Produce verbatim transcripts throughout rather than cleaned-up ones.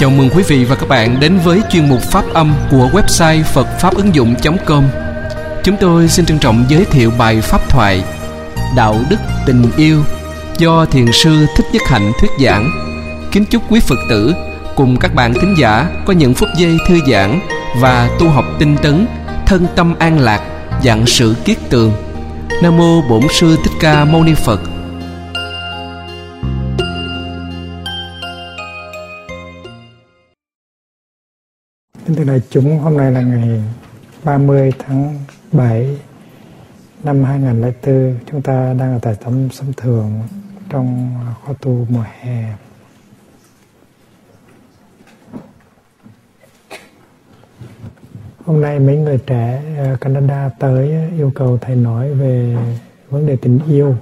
Chào mừng quý vị và các bạn đến với chuyên mục Pháp âm của website phật pháp ứng dụng chấm com. Chúng tôi xin trân trọng giới thiệu bài pháp thoại Đạo đức tình yêu do Thiền sư Thích Nhất Hạnh thuyết giảng. Kính chúc quý Phật tử cùng các bạn thính giả có những phút giây thư giãn và tu học tinh tấn, thân tâm an lạc, vạn sự kiết tường. Nam mô Bổn Sư Thích Ca Mâu Ni Phật. Kính thưa đại chúng, hôm nay là ngày ba mươi tháng bảy năm hai nghìn lẻ bốn. Chúng ta đang ở tại Tấm Sấm Thường trong khóa tu mùa hè. Hôm nay mấy người trẻ ở Canada tới yêu cầu thầy nói về vấn đề tình yêu.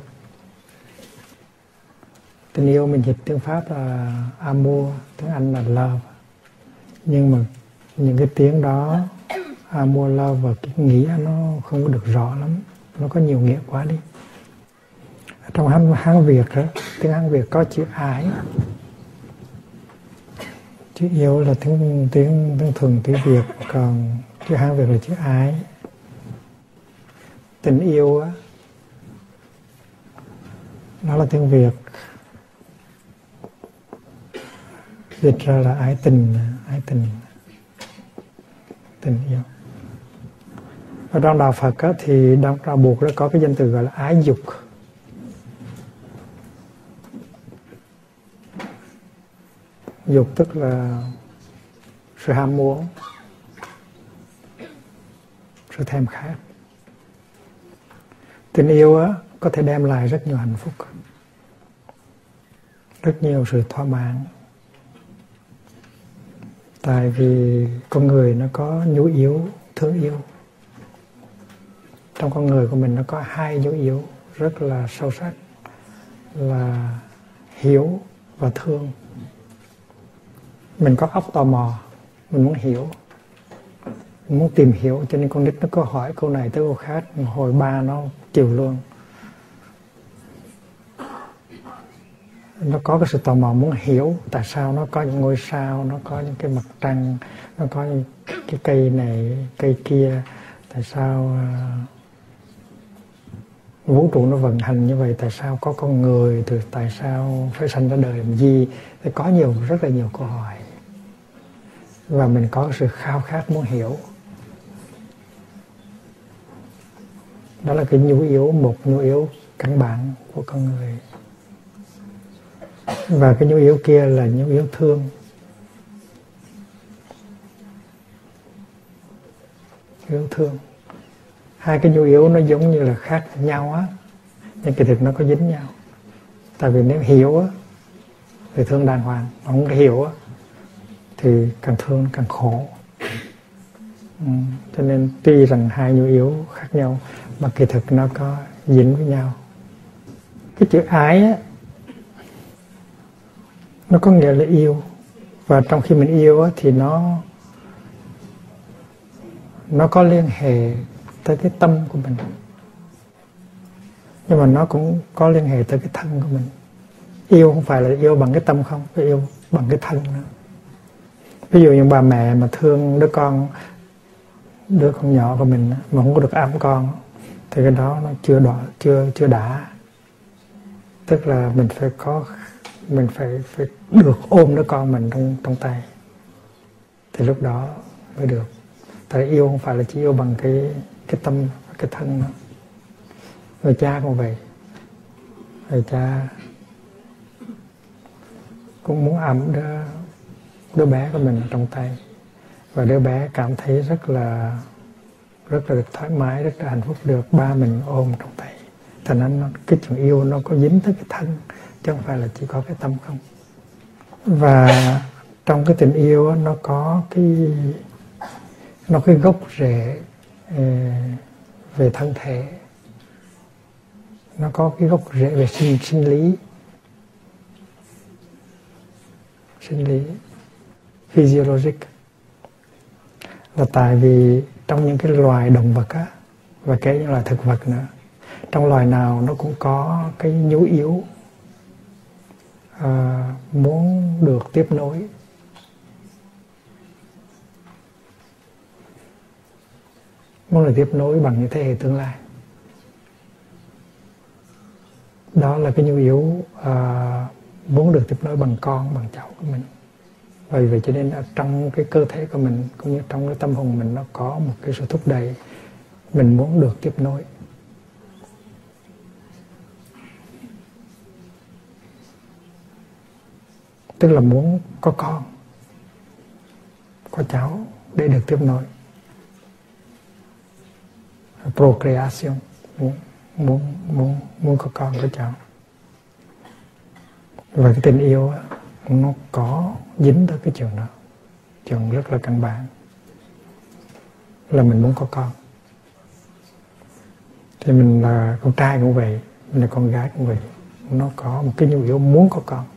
Tình yêu mình dịch tiếng Pháp là amour, tiếng Anh là love. Nhưng mà những cái tiếng đó, amour, love và cái nghĩa nó không có được rõ lắm, nó có nhiều nghĩa quá đi. Trong Hán, Hán Việt đó, tiếng Hán Việt có chữ ái, chữ yêu là tiếng tiếng tiếng thường tiếng Việt, còn chữ Hán Việt là chữ ái. Tình yêu á, nó là tiếng Việt, dịch ra là ái tình, ái tình. Tình yêu. Ở trong đạo Phật á, thì trong đạo buộc nó có cái danh từ gọi là ái dục. Dục tức là sự ham muốn, sự thèm khát. Tình yêu á, có thể đem lại rất nhiều hạnh phúc, rất nhiều sự thỏa mãn. Tại vì con người nó có nhu yếu thương yêu. Trong con người của mình nó có hai nhu yếu rất là sâu sắc, là hiểu và thương. Mình có óc tò mò, mình muốn hiểu, mình muốn tìm hiểu, cho nên con nít nó có hỏi câu này tới câu khác, hồi ba nó chịu luôn. Nó có cái sự tò mò muốn hiểu tại sao nó có những ngôi sao, nó có những cái mặt trăng, nó có những cái cây này, cây kia, tại sao uh, vũ trụ nó vận hành như vậy, tại sao có con người, từ tại sao phải sanh ra đời làm gì. Thì có nhiều, rất là nhiều câu hỏi. Và mình có sự khao khát muốn hiểu. Đó là cái nhu yếu, một nhu yếu căn bản của con người. Và cái nhu yếu kia là nhu yếu thương. Yêu thương. Hai cái nhu yếu nó giống như là khác nhau á, nhưng kỳ thực nó có dính nhau. Tại vì nếu hiểu á thì thương đàng hoàng, mà không hiểu á thì càng thương càng khổ. Ừ. Cho nên tuy rằng hai nhu yếu khác nhau mà kỳ thực nó có dính với nhau. Cái chữ ái á, nó có nghĩa là yêu. Và trong khi mình yêu á, thì nó nó có liên hệ tới cái tâm của mình, nhưng mà nó cũng có liên hệ tới cái thân của mình. Yêu không phải là yêu bằng cái tâm không, phải yêu bằng cái thân nữa. Ví dụ như bà mẹ mà thương đứa con đứa con nhỏ của mình mà không có được ẵm con thì cái đó nó chưa đỏ, chưa chưa đã. Tức là mình phải có mình phải phải được ôm đứa con mình trong trong tay thì lúc đó mới được. Tại yêu không phải là chỉ yêu bằng cái cái tâm, cái thân nữa. Người cha cũng vậy. Người cha cũng muốn ẵm đứa đứa bé của mình trong tay, và đứa bé cảm thấy rất là rất là được thoải mái, rất là hạnh phúc được ba mình ôm trong tay. Thành nên cái chuyện yêu nó có dính tới cái thân, chứ không phải là chỉ có cái tâm không. Và trong cái tình yêu nó có cái nó cái gốc rễ về thân thể, nó có cái gốc rễ về sinh, sinh lý sinh lý physiologic. Là tại vì trong những cái loài động vật á, và kể những loài thực vật nữa, trong loài nào nó cũng có cái nhu yếu à, muốn được tiếp nối, muốn được tiếp nối bằng những thế hệ tương lai. Đó là cái nhu yếu à, muốn được tiếp nối bằng con, bằng cháu của mình. Vì vậy cho nên ở trong cái cơ thể của mình cũng như trong cái tâm hồn mình nó có một cái sự thúc đẩy mình muốn được tiếp nối. Tức là muốn có con, có cháu để được tiếp nối. Procreation, muốn muốn muốn muốn có con có cháu. Và cái tình yêu nó có dính tới cái chuyện đó, chuyện rất là căn bản là mình muốn có con. Thì mình là con trai cũng vậy, mình là con gái cũng vậy, nó có một cái nhu yếu muốn có con.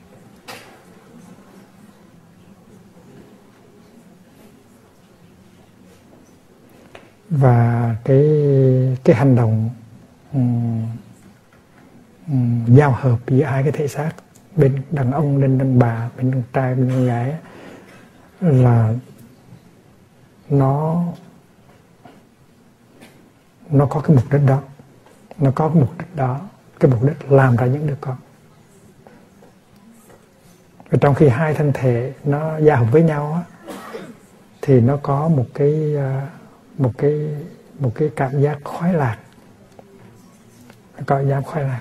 Và cái cái hành động um, um, giao hợp giữa hai cái thể xác, bên đàn ông lên đàn bà, bên đàn trai bên đàn gái, là nó nó có cái mục đích đó, nó có cái mục đích đó, cái mục đích làm ra những đứa con. Và trong khi hai thân thể nó giao hợp với nhau á, thì nó có một cái một cái một cái cảm giác khoái lạc, nó có cảm giác khoái lạc.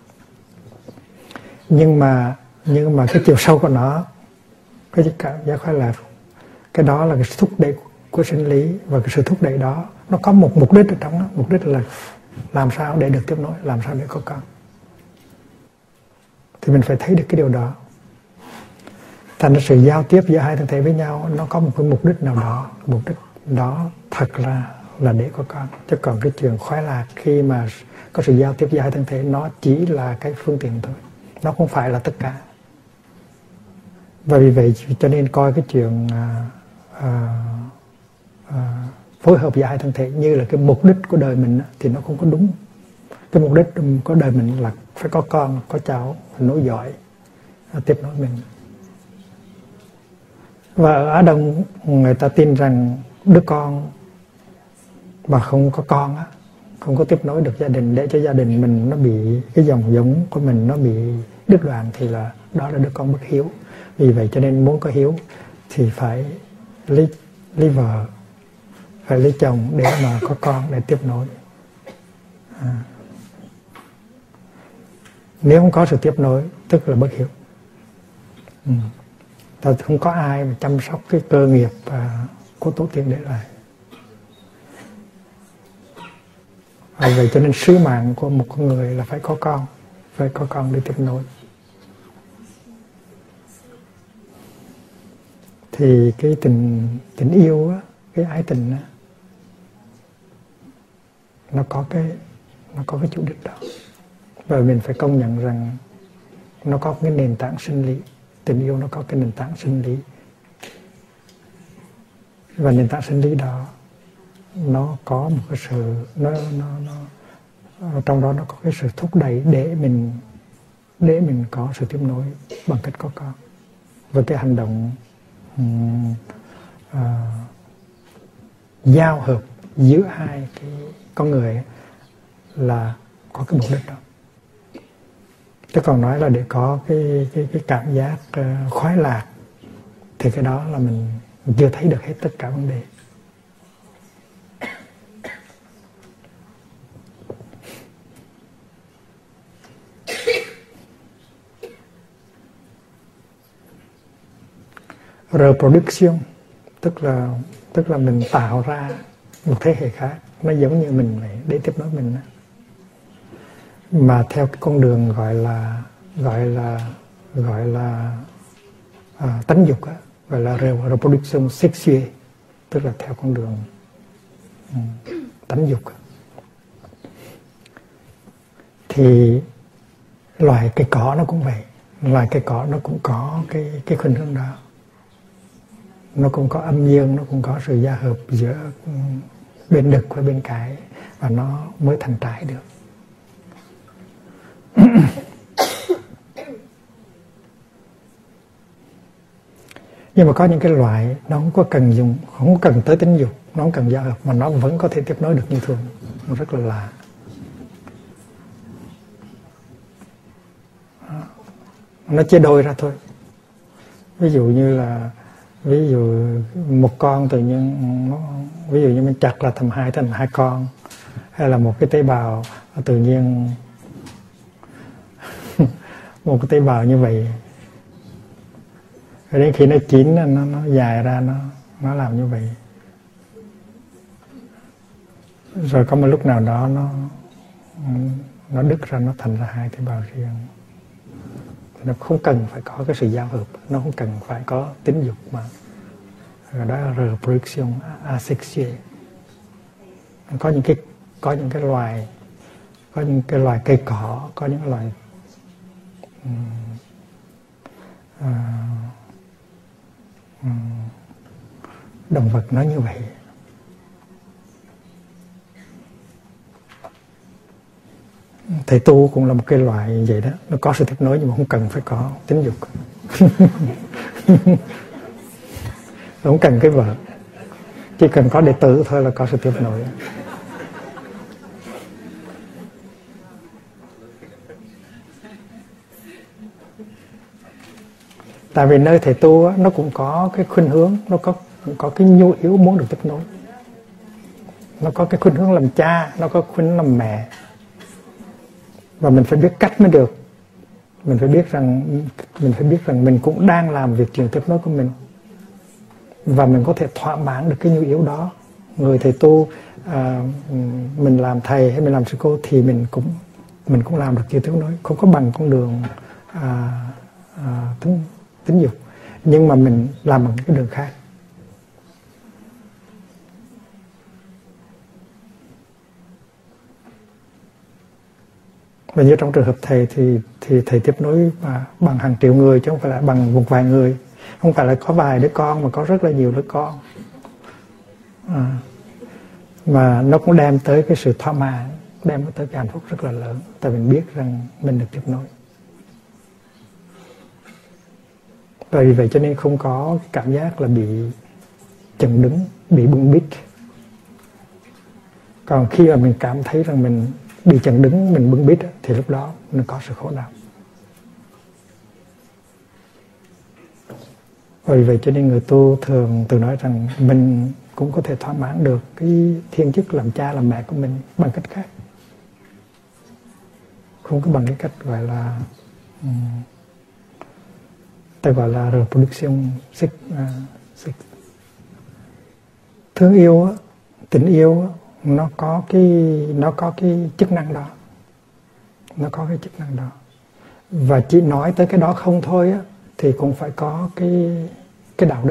Nhưng mà nhưng mà cái chiều sâu của nó, cái cảm giác khoái lạc, cái đó là cái thúc đẩy của sinh lý, và cái sự thúc đẩy đó nó có một mục đích ở trong đó, mục đích là làm sao để được tiếp nối, làm sao để có con. Thì mình phải thấy được cái điều đó. Thành ra sự giao tiếp giữa hai thân thể với nhau nó có một cái mục đích nào đó, mục đích đó thật ra là để có con. Chứ còn cái chuyện khoái lạc khi mà có sự giao tiếp giữa hai thân thể nó chỉ là cái phương tiện thôi, nó không phải là tất cả. Và vì vậy cho nên coi cái chuyện à, à, à, phối hợp giữa hai thân thể như là cái mục đích của đời mình thì nó không có đúng. Cái mục đích của đời mình là phải có con, có cháu, nối dõi, tiếp nối mình. Và ở Á Đông người ta tin rằng đứa con mà không có con á, không có tiếp nối được gia đình, để cho gia đình mình nó bị, cái dòng giống của mình nó bị đứt đoạn, thì là đó là đứa con bất hiếu. Vì vậy cho nên muốn có hiếu thì phải lấy lấy vợ, phải lấy chồng để mà có con, để tiếp nối. À. Nếu không có sự tiếp nối tức là bất hiếu. Ừ. Ta không có ai mà chăm sóc cái cơ nghiệp à, của tổ tiên để lại. Vì vậy cho nên sứ mạng của một con người là phải có con, phải có con để tiếp nối. Thì cái tình tình yêu á, cái ái tình á, nó có cái nó có cái chủ đích đó. Và mình phải công nhận rằng nó có cái nền tảng sinh lý. Tình yêu nó có cái nền tảng sinh lý. Và nền tảng sinh lý đó nó có một cái sự nó nó nó trong đó nó có cái sự thúc đẩy để mình để mình có sự tiếp nối bằng cách có con. Và cái hành động um, uh, giao hợp giữa hai cái con người là có cái mục đích đó. Chứ còn nói là để có cái cái cái cảm giác uh, khoái lạc thì cái đó là mình chưa thấy được hết tất cả vấn đề. Reproduction tức là tức là mình tạo ra một thế hệ khác, nó giống như mình vậy, để tiếp nối mình, mà theo cái con đường gọi là gọi là gọi là à, tánh dục á, gọi là reproduction sexuelle, tức là theo con đường um, tánh dục. Thì loài cây cỏ nó cũng vậy, loài cây cỏ nó cũng có cái cái khuynh hướng đó. Nó cũng có âm dương, nó cũng có sự gia hợp giữa bên đực và bên cái, và nó mới thành trái được. Nhưng mà có những cái loại nó không có cần dùng, không cần tới tính dục, nó không cần giao hợp, mà nó vẫn có thể tiếp nối được như thường. Nó rất là lạ. Nó chia đôi ra thôi. Ví dụ như là ví dụ một con tự nhiên nó, ví dụ như mình chặt là thành hai thành hai con, hay là một cái tế bào tự nhiên một cái tế bào như vậy, rồi đến khi nó chín nó nó dài ra, nó nó làm như vậy, rồi có một lúc nào đó nó nó đứt ra, nó thành ra hai tế bào riêng. Nó không cần phải có cái sự giao hợp, nó không cần phải có tính dục, mà đó là reproduction asexual. Có những cái có những cái loài có những cái loài cây cỏ, có những loài um, uh, um, động vật nó như vậy. Thầy tu cũng là một cái loại vậy đó, nó có sự tiếp nối nhưng mà không cần phải có tính dục. Không cần cái vợ, chỉ cần có đệ tử thôi là có sự tiếp nối. Tại vì nơi thầy tu nó cũng có cái khuynh hướng, nó có cũng có cái nhu yếu muốn được tiếp nối. Nó có cái khuynh hướng làm cha, nó có khuynh hướng làm mẹ. Và mình phải biết cách mới được. Mình phải biết rằng mình phải biết rằng mình cũng đang làm việc truyền tiếp nối của mình, và mình có thể thỏa mãn được cái nhu yếu đó. Người thầy tu, à, mình làm thầy hay mình làm sư cô thì mình cũng mình cũng làm được truyền tiếp nối, không có bằng con đường à, à, tính tính dục, nhưng mà mình làm bằng cái đường khác. Và như trong trường hợp thầy thì thì thầy tiếp nối mà bằng hàng triệu người, chứ không phải là bằng một vài người, không phải là có vài đứa con mà có rất là nhiều đứa con. À, mà nó cũng đem tới cái sự thỏa mãn, đem tới cái hạnh phúc rất là lớn, tại mình biết rằng mình được tiếp nối. Và vì vậy cho nên không có cảm giác là bị chừng đứng, bị bưng bít. Còn khi mà mình cảm thấy rằng mình bị chừng đứng, mình bưng bít thì lúc đó nó có sự khổ đau. Vì vậy cho nên người tu thường từ nói rằng mình cũng có thể thỏa mãn được cái thiên chức làm cha làm mẹ của mình bằng cách khác, không có bằng cái cách gọi là um, ta gọi là reproduction sex, uh, sex. Thương yêu, tình yêu nó có cái nó có cái chức năng đó, nó có cái chức năng đó, và chỉ nói tới cái đó không thôi á thì cũng phải có cái cái đạo đức.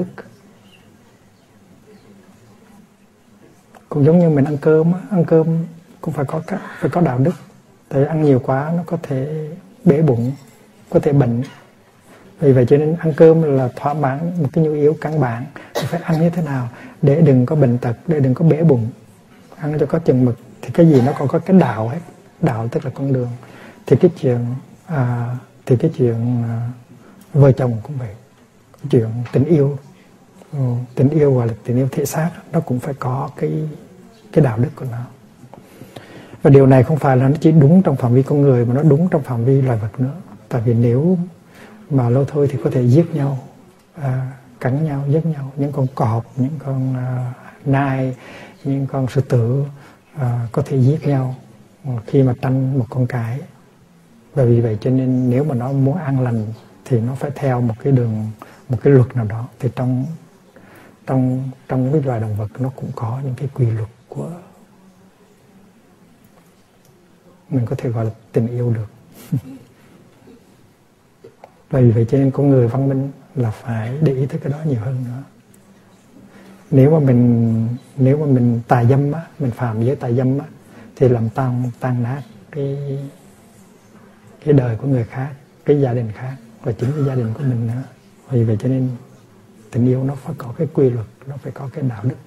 Cũng giống như mình ăn cơm á, ăn cơm cũng phải có phải có đạo đức. Tại vì ăn nhiều quá nó có thể bể bụng, có thể bệnh. Vì vậy cho nên ăn cơm là thỏa mãn một cái nhu yếu căn bản. Phải ăn như thế nào để đừng có bệnh tật, để đừng có bể bụng, ăn cho có chừng mực. Thì cái gì nó còn có cái đạo hết. Đạo tức là con đường. Thì cái chuyện à, thì cái chuyện à, vợ chồng cũng vậy. Cái chuyện tình yêu, ừ, tình yêu gọi là tình yêu thể xác, nó cũng phải có cái cái đạo đức của nó. Và điều này không phải là nó chỉ đúng trong phạm vi con người, mà nó đúng trong phạm vi loài vật nữa. Tại vì nếu mà lâu thôi thì có thể giết nhau, à, cắn nhau, giết nhau. Những con cọp, những con à, nai, những con sư tử à, có thể giết nhau khi mà tranh một con cái. Và vì vậy cho nên nếu mà nó muốn an lành thì nó phải theo một cái đường, một cái luật nào đó. Thì trong trong trong cái loài động vật nó cũng có những cái quy luật của mình có thể gọi là tình yêu được. Và vì vậy cho nên con người văn minh là phải để ý tới cái đó nhiều hơn nữa. Nếu mà mình nếu mà mình tà dâm á, mình phạm giới tà dâm á, thì làm tan tan nát cái cái đời của người khác, cái gia đình khác, và chính cái gia đình của mình nữa. Vì vậy cho nên tình yêu nó phải có cái quy luật, nó phải có cái đạo đức.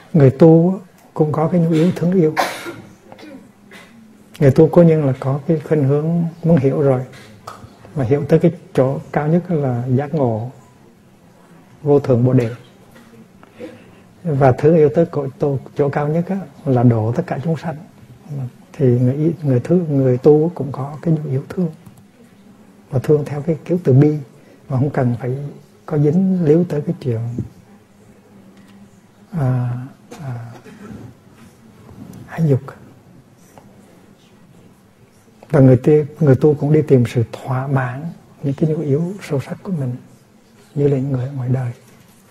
người tu cũng có cái nhu yếu thương yêu. Người tu cố nhiên là có cái khuynh hướng muốn hiểu rồi, mà hiểu tới cái chỗ cao nhất là giác ngộ vô thượng bồ đề, và thương yêu tới chỗ, chỗ cao nhất là độ tất cả chúng sanh. Thì người người thứ người tu cũng có cái nhu yếu thương, và thương theo cái kiểu từ bi, mà không cần phải có dính líu tới cái chuyện à, à, ái dục. Và người, ti, người tu cũng đi tìm sự thỏa mãn những cái nhu yếu sâu sắc của mình như là những người ở ngoài đời.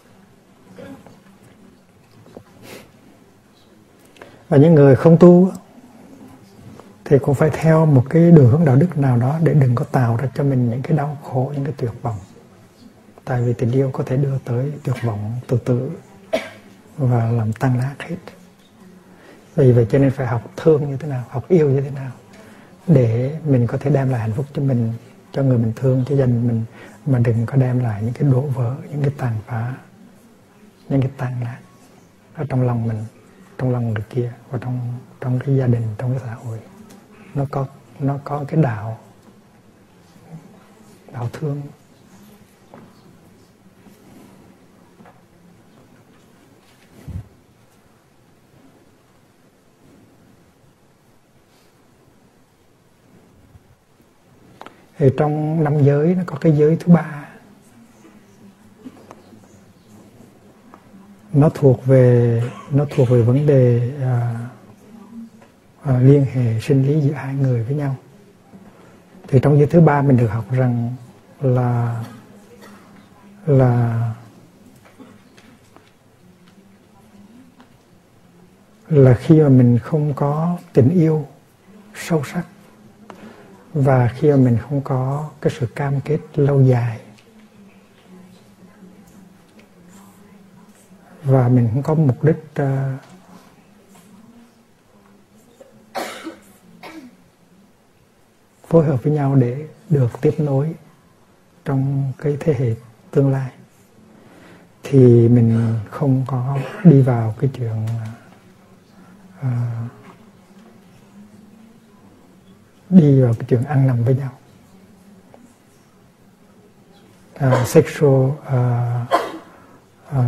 Và những người không tu thì cũng phải theo một cái đường hướng đạo đức nào đó để đừng có tạo ra cho mình những cái đau khổ, những cái tuyệt vọng. Tại vì tình yêu có thể đưa tới tuyệt vọng tự tử và làm tan nát hết. Vì vậy cho nên phải học thương như thế nào, học yêu như thế nào để mình có thể đem lại hạnh phúc cho mình, cho người mình thương, cho gia đình mình, mà đừng có đem lại những cái đổ vỡ, những cái tàn phá, những cái tan nát ở trong lòng mình, trong lòng người kia, và trong trong cái gia đình, trong cái xã hội. Nó có nó có cái đạo đạo thương. Thì trong năm giới nó có cái giới thứ ba, nó thuộc về nó thuộc về vấn đề à, à, liên hệ sinh lý giữa hai người với nhau. Thì trong giới thứ ba mình được học rằng là là là khi mà mình không có tình yêu sâu sắc, và khi mà mình không có cái sự cam kết lâu dài, và mình không có mục đích uh, phối hợp với nhau để được tiếp nối trong cái thế hệ tương lai, thì mình không có đi vào cái chuyện uh, đi vào cái chuyện ăn nằm với nhau. Uh, sexual uh, uh,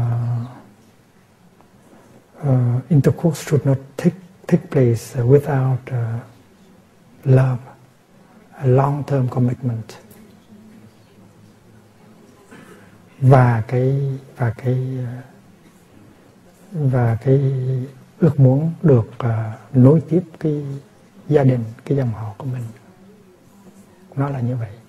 uh, intercourse should not take take place without uh, love, a long-term commitment, và cái và cái và cái ước muốn được uh, nối tiếp cái gia đình, cái dòng họ của mình. Nó là như vậy.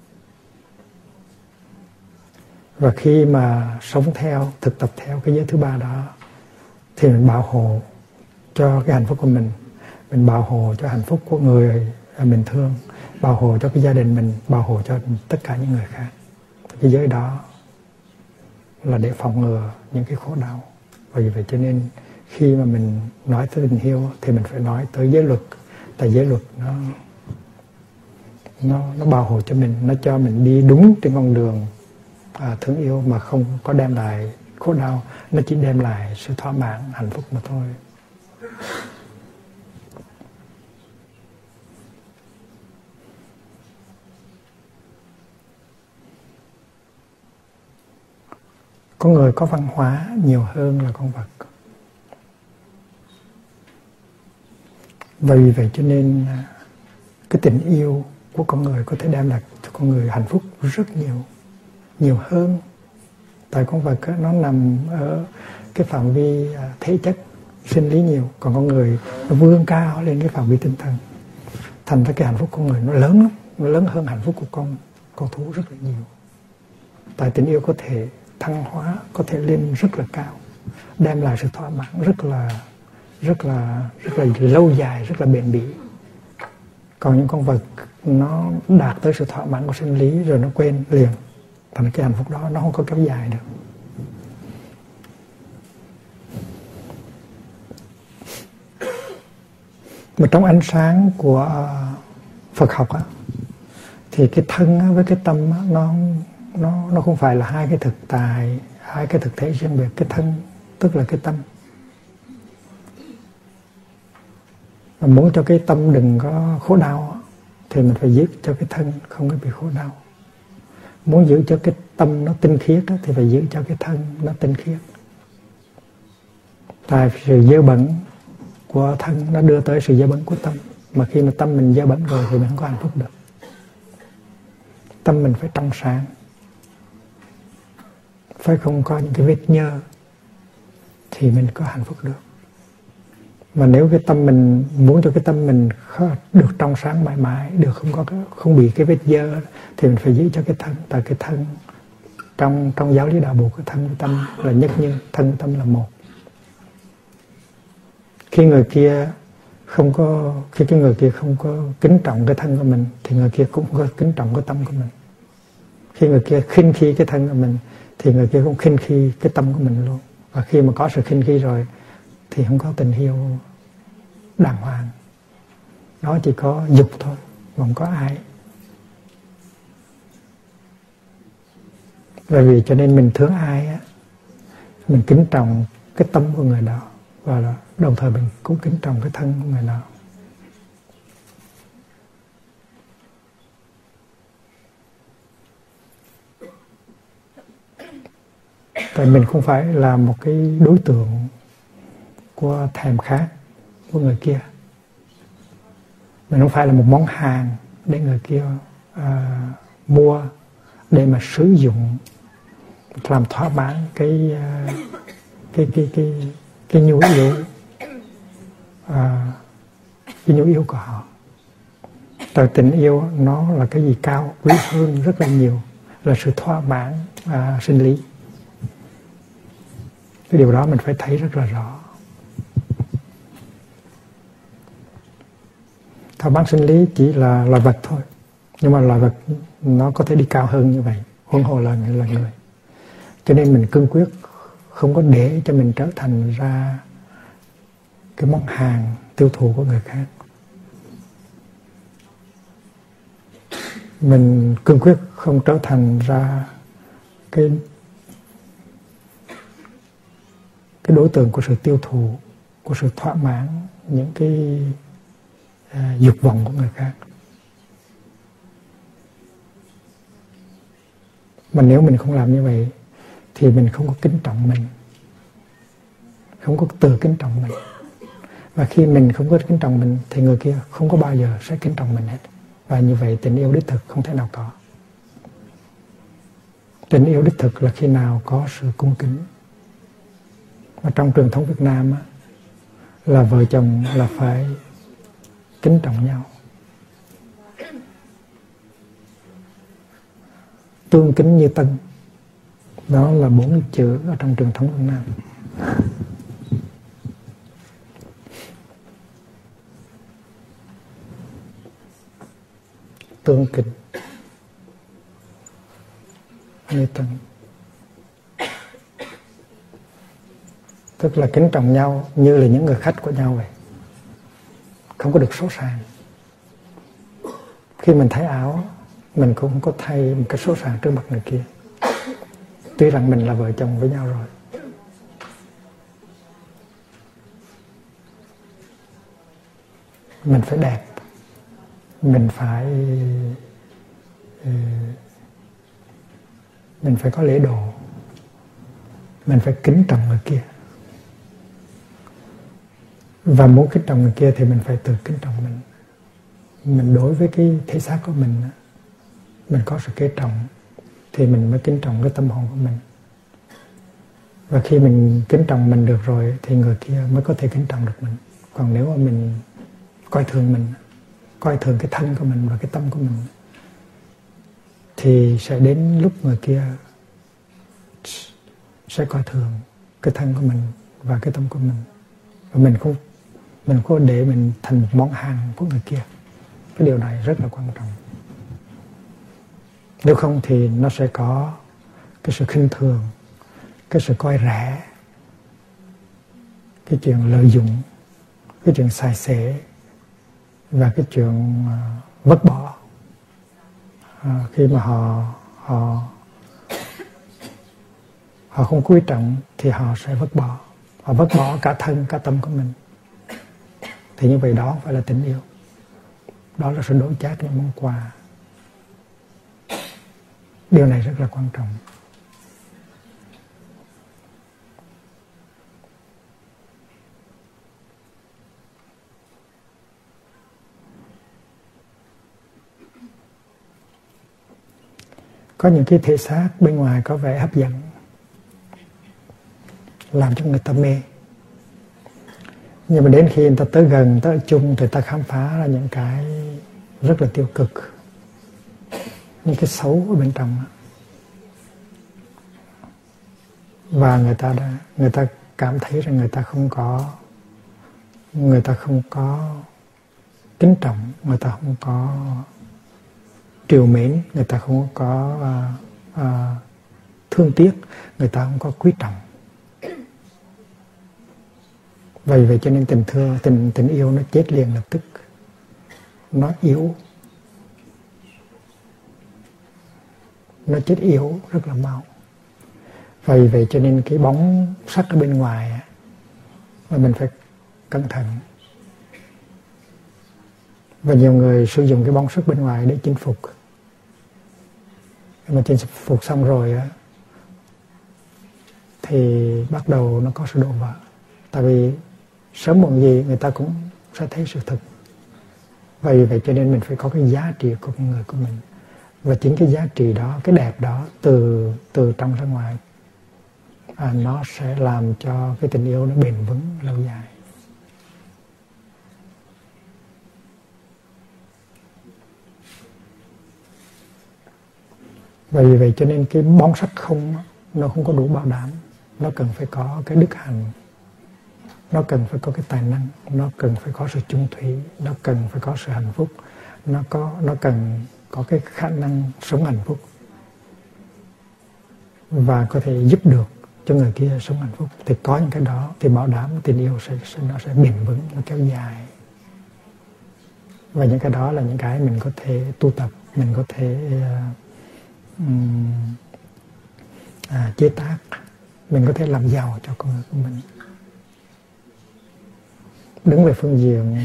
Và khi mà sống theo, thực tập theo cái giới thứ ba đó, thì mình bảo hộ cho cái hạnh phúc của mình, mình bảo hộ cho hạnh phúc của người mình thương, bảo hộ cho cái gia đình mình, bảo hộ cho tất cả những người khác. Cái giới đó là để phòng ngừa những cái khổ đau. Vì vậy cho nên khi mà mình nói tới tình yêu thì mình phải nói tới giới luật. Tại giới luật nó nó nó bảo hộ cho mình, nó cho mình đi đúng trên con đường à, thương yêu, mà không có đem lại khổ đau, nó chỉ đem lại sự thỏa mãn, hạnh phúc mà thôi. Con người có văn hóa nhiều hơn là con vật. Và vì vậy cho nên cái tình yêu của con người có thể đem lại cho con người hạnh phúc rất nhiều, nhiều hơn. Tại con vật nó nằm ở cái phạm vi thể chất, sinh lý nhiều, còn con người nó vươn cao lên cái phạm vi tinh thần. Thành ra cái hạnh phúc của con người nó lớn lắm, nó lớn hơn hạnh phúc của con con thú rất là nhiều. Tại tình yêu có thể thăng hóa, có thể lên rất là cao, đem lại sự thỏa mãn rất là rất là rất là lâu dài, rất là bền bỉ. Còn những con vật nó đạt tới sự thỏa mãn của sinh lý rồi nó quên liền, thành cái hạnh phúc đó nó không có kéo dài được. Mà trong ánh sáng của Phật học á, thì cái thân với cái tâm á, nó nó nó không phải là hai cái thực tại, hai cái thực thể riêng biệt. Cái thân tức là cái tâm, Mà muốn cho cái tâm đừng có khổ đau thì mình phải giữ cho cái thân không có bị khổ đau. Muốn giữ cho cái tâm nó tinh khiết thì phải giữ cho cái thân nó tinh khiết. Tại sự dơ bẩn của thân nó đưa tới sự dơ bẩn của tâm. Mà khi mà tâm mình dơ bẩn rồi thì mình không có hạnh phúc được. Tâm mình phải trong sáng, phải không có những cái vết nhơ thì mình có hạnh phúc được. Mà nếu cái tâm mình muốn cho cái tâm mình được trong sáng mãi mãi, được không có không bị cái vết dơ, thì mình phải giữ cho cái thân. Tại cái thân trong trong giáo lý đạo Bụt, cái thân với tâm là nhất như, thân với tâm là một. Khi người kia không có khi cái người kia không có kính trọng cái thân của mình thì người kia cũng không có kính trọng cái tâm của mình. Khi người kia khinh khi cái thân của mình thì người kia cũng khinh khi cái tâm của mình luôn. Và khi mà có sự khinh khi rồi thì không có tình yêu đàng hoàng. Đó chỉ có dục thôi, mà không có ai. Bởi vì cho nên mình thương ai á, mình kính trọng cái tâm của người đó, và đồng thời mình cũng kính trọng cái thân của người đó. Tại mình không phải là một cái đối tượng của thèm khát của người kia. Mình không phải là một món hàng để người kia uh, mua để mà sử dụng làm thỏa mãn cái uh, cái cái cái cái nhu yếu uh, cái nhu yếu của họ. Tại tình yêu nó là cái gì cao quý hơn rất là nhiều, là sự thỏa mãn uh, sinh lý. Cái điều đó mình phải thấy rất là rõ. Thỏa mãn sinh lý chỉ là loài vật thôi, nhưng mà loài vật nó có thể đi cao hơn như vậy, huống hồ là là người. Cho nên mình cương quyết không có để cho mình trở thành ra cái món hàng tiêu thụ của người khác. Mình cương quyết không trở thành ra cái cái đối tượng của sự tiêu thụ, của sự thỏa mãn những cái uh, dục vọng của người khác. Mà nếu mình không làm như vậy thì mình không có kính trọng mình, không có tự kính trọng mình. Và khi mình không có kính trọng mình thì người kia không có bao giờ sẽ kính trọng mình hết. Và như vậy tình yêu đích thực không thể nào có. Tình yêu đích thực là khi nào có sự cung kính. Và trong truyền thống Việt Nam á, là vợ chồng là phải kính trọng nhau, tương kính như tân. Đó là bốn chữ ở trong truyền thống Việt Nam. Tương kính như tân, tức là kính trọng nhau như là những người khách của nhau vậy, không có được sỗ sàng. Khi mình thay áo, mình cũng không có thay một cái sỗ sàng trước mặt người kia, tuy rằng mình là vợ chồng với nhau rồi. Mình phải đẹp, mình phải mình phải có lễ độ, mình phải kính trọng người kia. Và muốn kính trọng người kia thì mình phải tự kính trọng mình. Mình đối với cái thể xác của mình, mình có sự kính trọng thì mình mới kính trọng cái tâm hồn của mình. Và khi mình kính trọng mình được rồi thì người kia mới có thể kính trọng được mình. Còn nếu mà mình coi thường mình, coi thường cái thân của mình và cái tâm của mình, thì sẽ đến lúc người kia sẽ coi thường cái thân của mình và cái tâm của mình. Và mình không mình có để mình thành một món hàng của người kia. Cái điều này rất là quan trọng. Nếu không thì nó sẽ có cái sự khinh thường, cái sự coi rẻ, cái chuyện lợi dụng, cái chuyện xài xể và cái chuyện uh, vứt bỏ. Uh, khi mà họ họ họ không quý trọng thì họ sẽ vứt bỏ. Họ vứt bỏ cả thân, cả tâm của mình. thì như vậy đó không phải là tình yêu, đó là sự đổi chác những món quà. Điều này rất là quan trọng. Có những cái thể xác bên ngoài có vẻ hấp dẫn, làm cho người ta mê. Nhưng mà đến khi người ta tới gần, tới chung, thì ta khám phá ra những cái rất là tiêu cực, những cái xấu ở bên trong. Và người ta đã, người ta cảm thấy rằng người ta không có, người ta không có kính trọng, người ta không có trìu mến, người ta không có uh, uh, thương tiếc, người ta không có quý trọng. Vậy vậy cho nên tình thương, tình tình yêu nó chết liền lập tức, nó yếu, nó chết yếu rất là mau. Vậy vậy cho nên cái bóng sắc ở bên ngoài mà mình phải cẩn thận. Và nhiều người sử dụng cái bóng sắc bên ngoài để chinh phục. Mà chinh phục xong rồi á, thì bắt đầu nó có sự đổ vỡ. Tại vì sớm muộn gì người ta cũng sẽ thấy sự thật. Vậy vậy cho nên mình phải có cái giá trị của con người của mình. Và chính cái giá trị đó, cái đẹp đó từ từ trong ra ngoài, à, nó sẽ làm cho cái tình yêu nó bền vững lâu dài. Vậy vậy cho nên cái bóng sắc không, nó không có đủ bảo đảm. Nó cần phải có cái đức hạnh, nó cần phải có cái tài năng, nó cần phải có sự chung thủy, nó cần phải có sự hạnh phúc, nó có nó cần có cái khả năng sống hạnh phúc và có thể giúp được cho người kia sống hạnh phúc. Thì có những cái đó thì bảo đảm tình yêu sẽ nó sẽ bền vững, nó kéo dài. Và những cái đó là những cái mình có thể tu tập, mình có thể uh, um, à, chế tác, mình có thể làm giàu cho con người của mình. Đứng về phương diện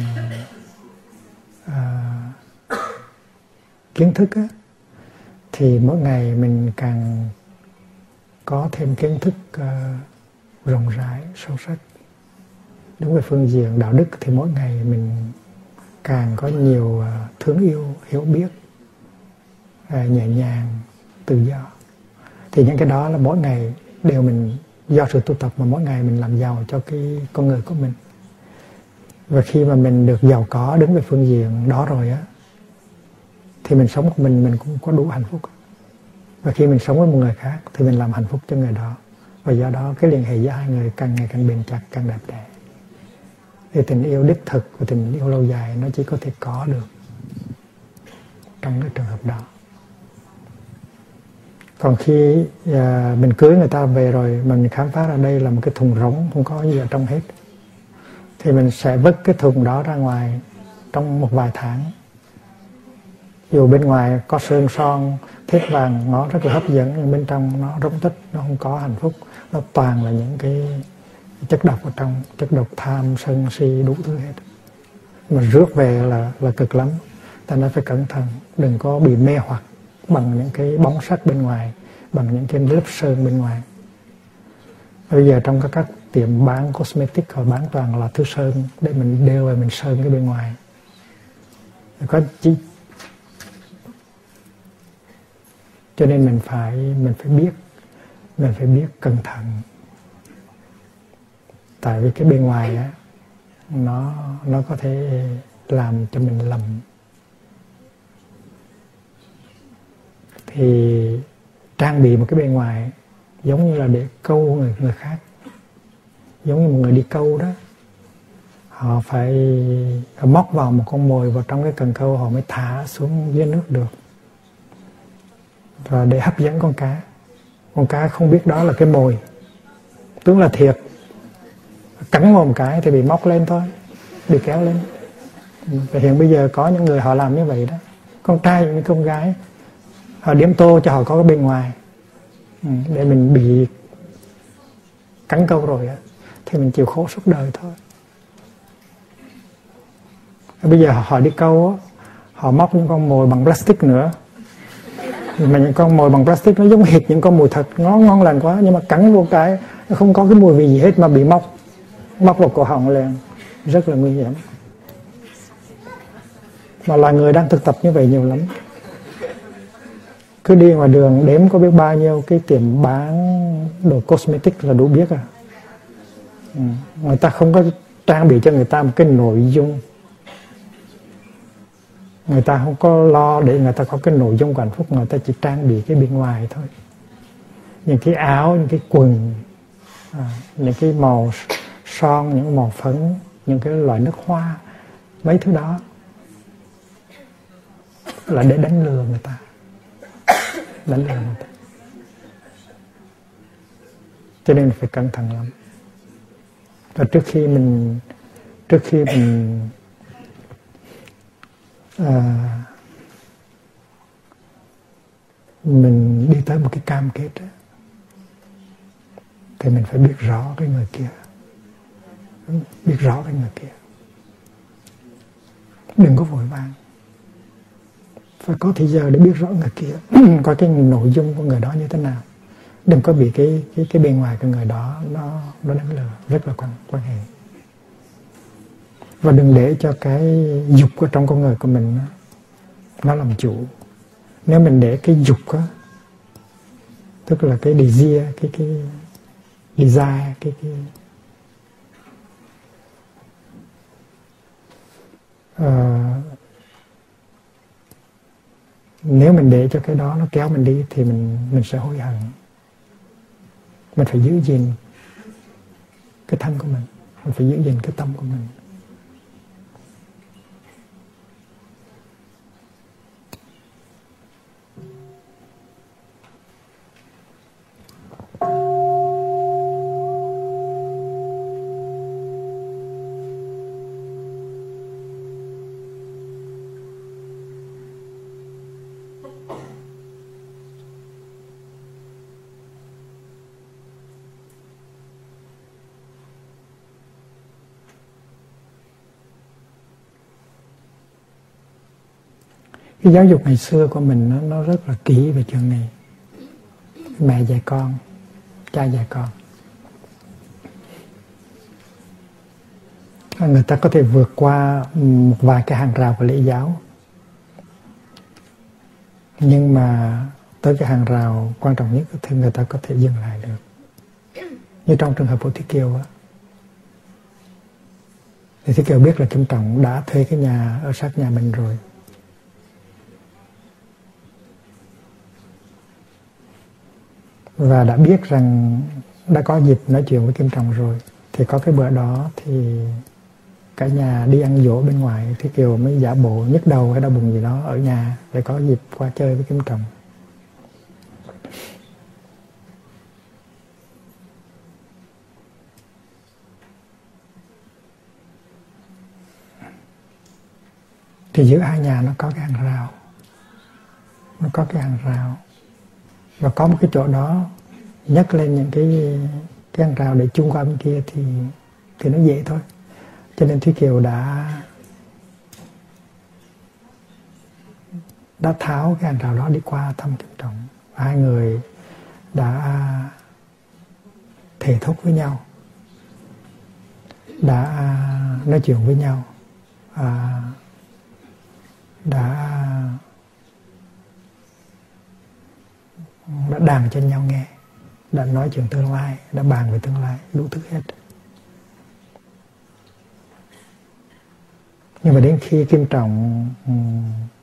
à, kiến thức á, thì mỗi ngày mình càng có thêm kiến thức à, rộng rãi, sâu sắc. Đứng về phương diện đạo đức thì mỗi ngày mình càng có nhiều à, thương yêu, hiểu biết, à, nhẹ nhàng, tự do. Thì những cái đó là mỗi ngày đều mình do sự tu tập mà mỗi ngày mình làm giàu cho cái con người của mình. Và khi mà mình được giàu có đứng về phương diện đó rồi á, thì mình sống của mình mình cũng có đủ hạnh phúc. Và khi mình sống với một người khác thì mình làm hạnh phúc cho người đó. Và do đó cái liên hệ giữa hai người càng ngày càng bền chặt, càng đẹp đẽ. Thì tình yêu đích thực và tình yêu lâu dài nó chỉ có thể có được trong cái trường hợp đó. Còn khi à, mình cưới người ta về rồi mà mình khám phá ra đây là một cái thùng rỗng, không có gì ở trong hết, thì mình sẽ vứt cái thùng đó ra ngoài trong một vài tháng. Dù bên ngoài có sơn son, thép vàng, nó rất là hấp dẫn, nhưng bên trong nó rỗng tích, nó không có hạnh phúc. Nó toàn là những cái chất độc ở trong, chất độc tham, sân, si, đủ thứ hết. Mà rước về là, là cực lắm. Ta nói phải cẩn thận, đừng có bị mê hoặc bằng những cái bóng sắc bên ngoài, bằng những cái lớp sơn bên ngoài. Bây giờ trong các, các tiệm bán cosmetic họ bán toàn là thứ sơn để mình đeo và mình sơn cái bên ngoài. Có chỉ cho nên mình phải mình phải biết mình phải biết cẩn thận. Tại vì cái bên ngoài á, nó nó có thể làm cho mình lầm. Thì trang bị một cái bên ngoài giống như là để câu người người khác, giống như một người đi câu đó, họ phải móc vào một con mồi vào trong cái cần câu, họ mới thả xuống dưới nước được, và để hấp dẫn con cá. Con cá không biết đó là cái mồi, tưởng là thiệt, cắn vào một cái thì bị móc lên thôi, bị kéo lên. Và hiện bây giờ có những người họ làm như vậy đó, con trai những con gái, họ điểm tô cho họ có cái bên ngoài, để mình bị cắn câu rồi á thì mình chịu khổ suốt đời thôi. Bây giờ họ đi câu á, họ móc những con mồi bằng plastic nữa, mà những con mồi bằng plastic nó giống hệt những con mồi thật, ngon ngon lành quá, nhưng mà cắn vô cái nó không có cái mùi vị gì hết mà bị móc móc vào cổ họng liền, rất là nguy hiểm. Mà loài người đang thực tập như vậy nhiều lắm. Cứ đi ngoài đường đếm có biết bao nhiêu cái tiệm bán đồ cosmetic là đủ biết à. Ừ. Người ta không có trang bị cho người ta một cái nội dung, người ta không có lo để người ta có cái nội dung của hạnh phúc, người ta chỉ trang bị cái bên ngoài thôi. Những cái áo, những cái quần, à, những cái màu son, những màu phấn, những cái loại nước hoa, mấy thứ đó là để đánh lừa người ta, đánh lừa người ta. Cho nên phải cẩn thận lắm. Và trước khi mình trước khi mình à, mình đi tới một cái cam kết đó, thì mình phải biết rõ cái người kia, biết rõ cái người kia, đừng có vội vàng, phải có thời giờ để biết rõ người kia, coi cái nội dung của người đó như thế nào, đừng có bị cái cái cái bên ngoài của người đó nó nó đánh lừa, rất là quan quan hệ. Và đừng để cho cái dục ở trong con người của mình nó, nó làm chủ. Nếu mình để cái dục á, tức là cái desire, cái cái desire, cái cái uh, nếu mình để cho cái đó nó kéo mình đi thì mình mình sẽ hối hận. Mình phải giữ gìn cái thân của mình, mình phải giữ gìn cái tâm của mình. Cái giáo dục ngày xưa của mình nó, nó rất là kỹ về chuyện này. Mẹ dạy con, cha dạy con. Người ta có thể vượt qua một vài cái hàng rào của lễ giáo, nhưng mà tới cái hàng rào quan trọng nhất thì người ta có thể dừng lại được. Như trong trường hợp của Thích Kiều á, thì Thích Kiều biết là Kim Trọng đã thuê cái nhà ở sát nhà mình rồi. Và đã biết rằng đã có dịp nói chuyện với Kim Trọng rồi. Thì có cái bữa đó thì cả nhà đi ăn dỗ bên ngoài, Thích Kiều mới giả bộ nhức đầu hay đau bụng gì đó ở nhà để có dịp qua chơi với Kim Trọng. Thì giữa hai nhà nó có cái hàng rào, nó có cái hàng rào, và có một cái chỗ đó nhấc lên những cái cái hàng rào để chung qua bên kia thì thì nó dễ thôi. Cho nên Thúy Kiều đã đã tháo cái hàng rào đó đi qua thăm Kim Trọng. Hai người đã thề thốt với nhau, đã nói chuyện với nhau, à, đã đã đàm cho nhau nghe, đã nói chuyện tương lai, đã bàn về tương lai, đủ thứ hết. Nhưng mà đến khi Kim Trọng um,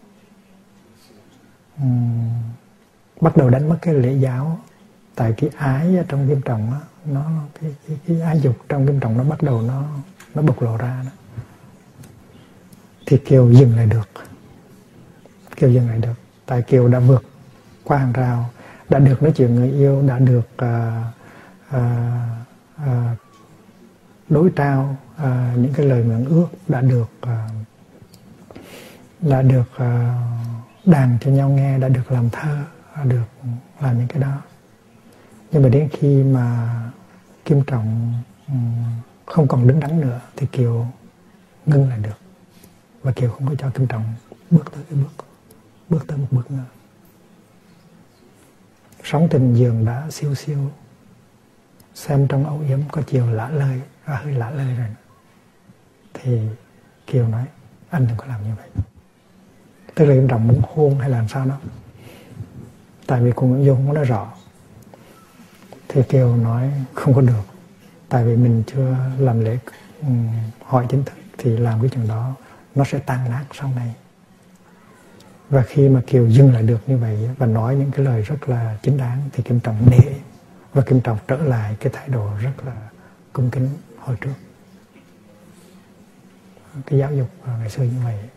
um, bắt đầu đánh mất cái lễ giáo, tại cái ái trong Kim Trọng đó, nó cái, cái, cái ái dục trong Kim Trọng nó bắt đầu nó nó bộc lộ ra đó. Thì Kiều dừng lại được, Kiều dừng lại được, tại Kiều đã vượt qua hàng rào, đã được nói chuyện người yêu, đã được uh, uh, uh, đối trao uh, những cái lời nguyện ước, đã được uh, đã được uh, đàn cho nhau nghe, đã được làm thơ, đã được làm những cái đó. Nhưng mà đến khi mà Kim Trọng um, không còn đứng đắn nữa thì Kiều ngưng lại được, và Kiều không có cho Kim Trọng bước tới cái bước bước tới một bước nữa. Sống trên giường đã siêu siêu, xem trong âu yếm có chiều lạ lời, và hơi lạ lời rồi. Thì Kiều nói anh đừng có làm như vậy. Tức là Kim Trọng muốn hôn hay làm sao đó, tại vì cô Nguyễn Du không có nói rõ. Thì Kiều nói không có được, tại vì mình chưa làm lễ um, hỏi chính thức, thì làm cái chuyện đó nó sẽ tan nát sau này. Và khi mà Kiều dừng lại được như vậy và nói những cái lời rất là chính đáng, thì Kim Trọng nể, và Kim Trọng trở lại cái thái độ rất là cung kính hồi trước. Cái giáo dục ngày xưa như vậy.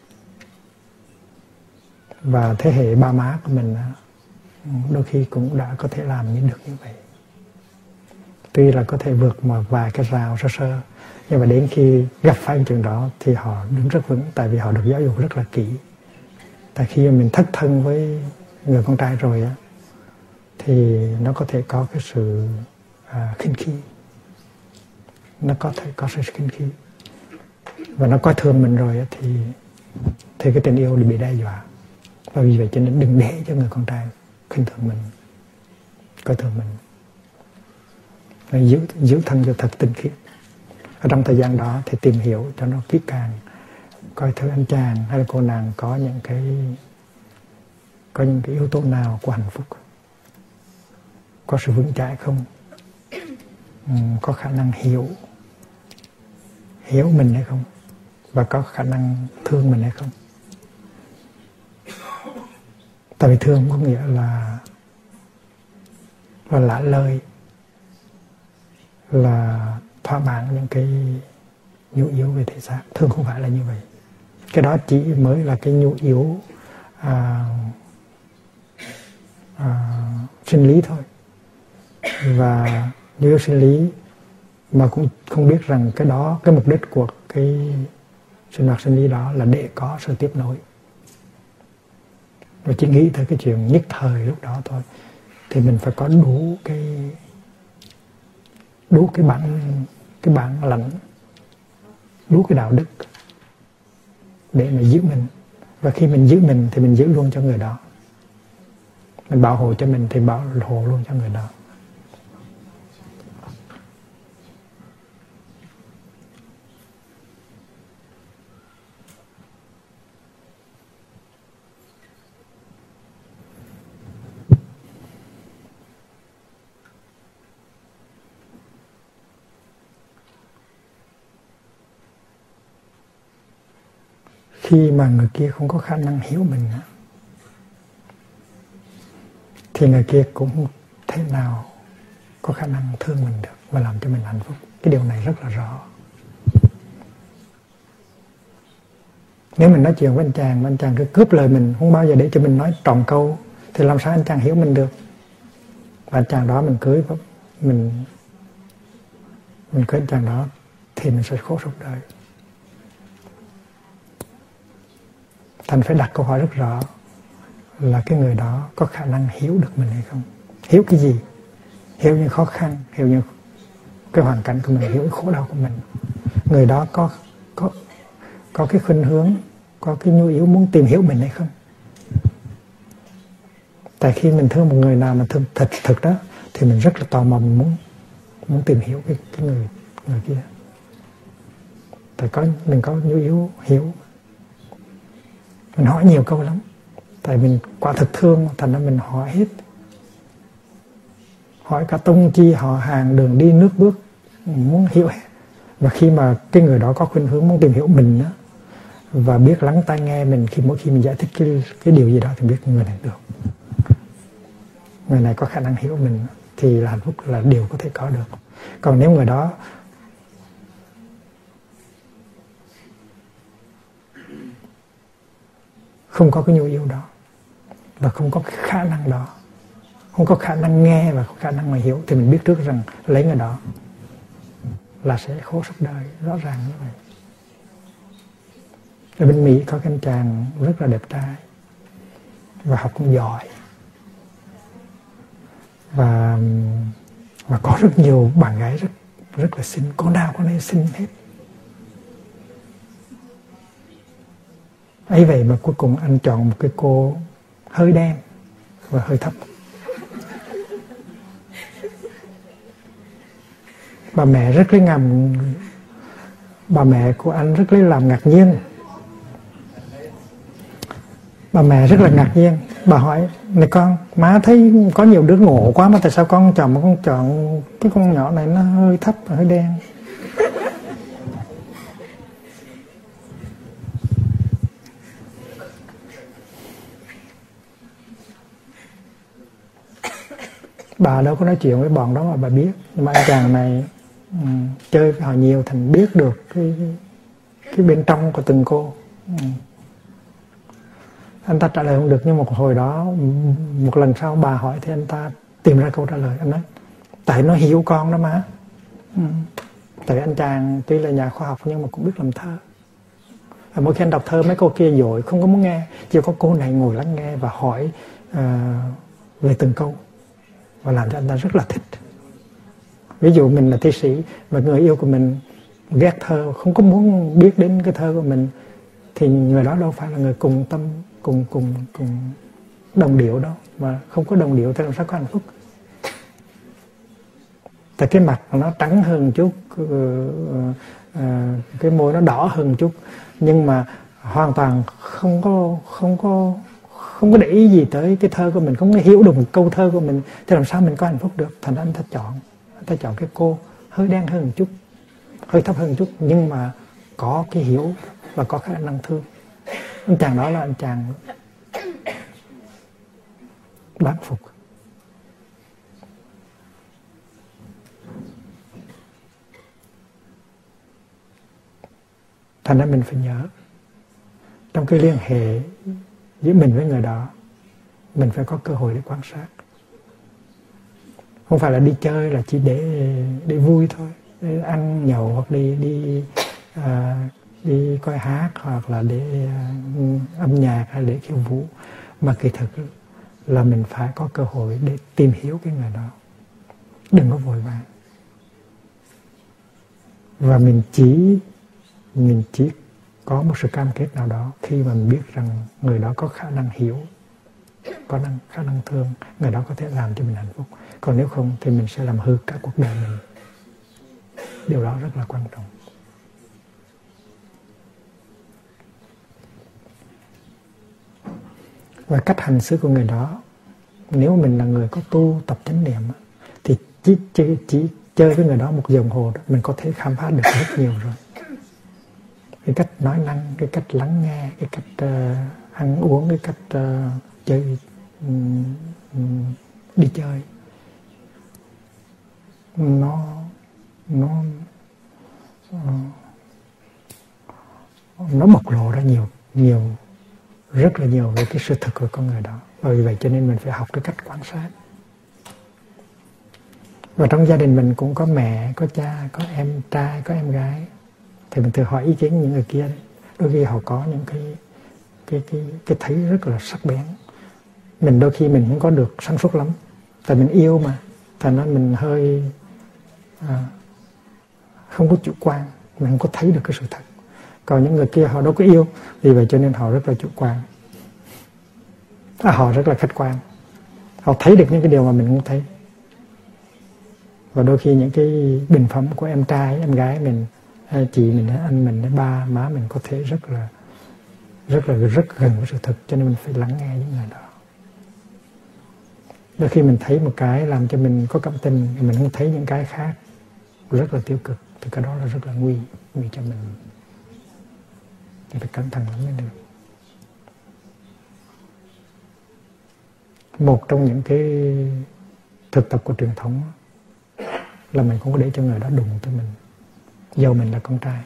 Và thế hệ ba má của mình đôi khi cũng đã có thể làm như được như vậy. Tuy là có thể vượt một vài cái rào sơ sơ, nhưng mà đến khi gặp phải chuyện đó thì họ đứng rất vững, tại vì họ được giáo dục rất là kỹ. Tại khi mình thất thân với người con trai rồi á, thì nó có thể có cái sự à, khinh khi, nó có thể có sự khinh khi, và nó coi thường mình rồi á, thì thì cái tình yêu bị đe dọa. Và vì vậy cho nên đừng để cho người con trai khinh thường mình, coi thường mình. Nên giữ, giữ thân cho thật tinh khiết. Ở trong thời gian đó thì tìm hiểu cho nó kỹ càng, coi thử anh chàng hay là cô nàng có những cái có những cái yếu tố nào của hạnh phúc, có sự vững chãi không, uhm, có khả năng hiểu hiểu mình hay không, và có khả năng thương mình hay không. Tại vì thương có nghĩa là là lạ lời, là thỏa mãn những cái nhu yếu về thể xác. Thương không phải là như vậy. Cái đó chỉ mới là cái nhu yếu à, à, sinh lý thôi. Và nhu yếu sinh lý mà cũng không biết rằng cái đó, cái mục đích của cái sinh hoạt sinh lý đó là để có sự tiếp nối. Và chỉ nghĩ tới cái chuyện nhất thời lúc đó thôi, thì mình phải có đủ cái đủ cái bản cái bản lãnh, đủ cái đạo đức để mà giữ mình. Và khi mình giữ mình thì mình giữ luôn cho người đó. Mình bảo hộ cho mình thì bảo hộ luôn cho người đó. Khi mà người kia không có khả năng hiểu mình thì người kia cũng không thể nào có khả năng thương mình được và làm cho mình hạnh phúc. Cái điều này rất là rõ. Nếu mình nói chuyện với anh chàng mà anh chàng cứ cướp lời mình, không bao giờ để cho mình nói trọn câu, thì làm sao anh chàng hiểu mình được? Và anh chàng đó mình cưới mình mình cưới anh chàng đó thì mình sẽ khổ suốt đời. Thành phải đặt câu hỏi rất rõ là cái người đó có khả năng hiểu được mình hay không? Hiểu cái gì? Hiểu những khó khăn, hiểu những cái hoàn cảnh của mình, hiểu khổ đau của mình. Người đó có có có cái khuynh hướng, có cái nhu yếu muốn tìm hiểu mình hay không? Tại khi mình thương một người nào mà thương thật thực đó, thì mình rất là tò mò, mình muốn muốn tìm hiểu cái cái người người kia. Tại có mình có nhu yếu hiểu. Mình hỏi nhiều câu lắm. Tại mình quả thực thương, thành ra mình hỏi hết. Hỏi cả tông chi, họ hàng, đường đi, nước bước, muốn hiểu hết. Và khi mà cái người đó có khuynh hướng muốn tìm hiểu mình đó, và biết lắng tai nghe mình khi mỗi khi mình giải thích cái, cái điều gì đó, thì biết người này được. Người này có khả năng hiểu mình, thì là hạnh phúc là điều có thể có được. Còn nếu người đó không có cái nhu yếu đó, và không có cái khả năng đó, không có khả năng nghe và không có khả năng mà hiểu, thì mình biết trước rằng lấy người đó là sẽ khổ suốt đời, rõ ràng như vậy. Ở bên Mỹ có cái anh chàng rất là đẹp trai và học cũng giỏi, và và có rất nhiều bạn gái rất rất là xinh, con nào con ấy xinh hết. ấy vậy mà cuối cùng anh chọn một cái cô hơi đen và hơi thấp. Bà mẹ rất lấy ngầm, bà mẹ của anh rất lấy làm ngạc nhiên. Bà mẹ rất là ngạc nhiên. Bà hỏi: này con, má thấy có nhiều đứa ngộ quá mà tại sao con chọn một con chọn cái con nhỏ này nó hơi thấp và hơi đen. Bà đâu có nói chuyện với bọn đó mà bà biết. Nhưng mà anh chàng này um, chơi với họ nhiều thành biết được cái, cái bên trong của từng cô. um. Anh ta trả lời không được, nhưng một hồi đó, một lần sau bà hỏi thì anh ta tìm ra câu trả lời. Anh nói: tại nó hiểu con đó má. um. Tại anh chàng tuy là nhà khoa học nhưng mà cũng biết làm thơ. Và mỗi khi anh đọc thơ mấy cô kia dội không có muốn nghe, chỉ có cô này ngồi lắng nghe và hỏi uh, về từng câu, và làm cho anh ta rất là thích. Ví dụ mình là thi sĩ và người yêu của mình ghét thơ, không có muốn biết đến cái thơ của mình, thì người đó đâu phải là người cùng tâm, cùng cùng cùng đồng điệu đâu. Mà không có đồng điệu thì làm sao có hạnh phúc. Tại cái mặt nó trắng hơn chút, cái môi nó đỏ hơn chút, nhưng mà hoàn toàn không có không có không có để ý gì tới cái thơ của mình, không có hiểu được một câu thơ của mình, thì làm sao mình có hạnh phúc được. Thành ra anh ta chọn anh ta chọn cái cô hơi đen hơn một chút, hơi thấp hơn một chút, nhưng mà có cái hiểu và có khả năng thương. Anh chàng đó là anh chàng đáng phục. Thành ra mình phải nhớ, trong cái liên hệ giữa mình với người đó, mình phải có cơ hội để quan sát. Không phải là đi chơi là chỉ để để vui thôi, để ăn nhậu hoặc đi đi à, đi coi hát hoặc là để uh, âm nhạc hay để khiêu vũ, mà kỳ thực là mình phải có cơ hội để tìm hiểu cái người đó. Đừng có vội vàng. Và mình chỉ mình chỉ có một sự cam kết nào đó khi mà mình biết rằng người đó có khả năng hiểu, có năng, khả năng thương, người đó có thể làm cho mình hạnh phúc. Còn nếu không thì mình sẽ làm hư cả cuộc đời mình. Điều đó rất là quan trọng. Và cách hành xử của người đó, nếu mình là người có tu tập chánh niệm thì chỉ, chỉ, chỉ chơi với người đó một giờ đồng hồ đó, mình có thể khám phá được rất nhiều rồi. Cái cách nói năng, cái cách lắng nghe, cái cách uh, ăn uống, cái cách uh, chơi, um, um, đi chơi, nó nó uh, nó bộc lộ ra nhiều nhiều rất là nhiều về cái sự thực của con người đó. Bởi vì vậy cho nên mình phải học cái cách quan sát. Và trong gia đình mình cũng có mẹ, có cha, có em trai, có em gái, thì mình thử hỏi ý kiến những người kia đấy. Đôi khi họ có những cái cái cái cái thấy rất là sắc bén. Mình đôi khi mình không có được sáng suốt lắm, tại mình yêu mà, thành ra mình hơi à, không có chủ quan, mình không có thấy được cái sự thật. Còn những người kia họ đâu có yêu, vì vậy cho nên họ rất là chủ quan, à, họ rất là khách quan, họ thấy được những cái điều mà mình không thấy. Và đôi khi những cái bình phẩm của em trai, em gái mình, chị mình, anh mình, ba, má mình có thể rất là rất là rất gần với sự thật, cho nên mình phải lắng nghe những người đó. Đôi khi mình thấy một cái làm cho mình có cảm tình, mình không thấy những cái khác rất là tiêu cực, thì cái đó là rất là nguy nguy cho mình. Thì phải cẩn thận lắm mới được. Một trong những cái thực tập của truyền thống là mình không có để cho người đó đụng tới mình, dầu mình là con trai.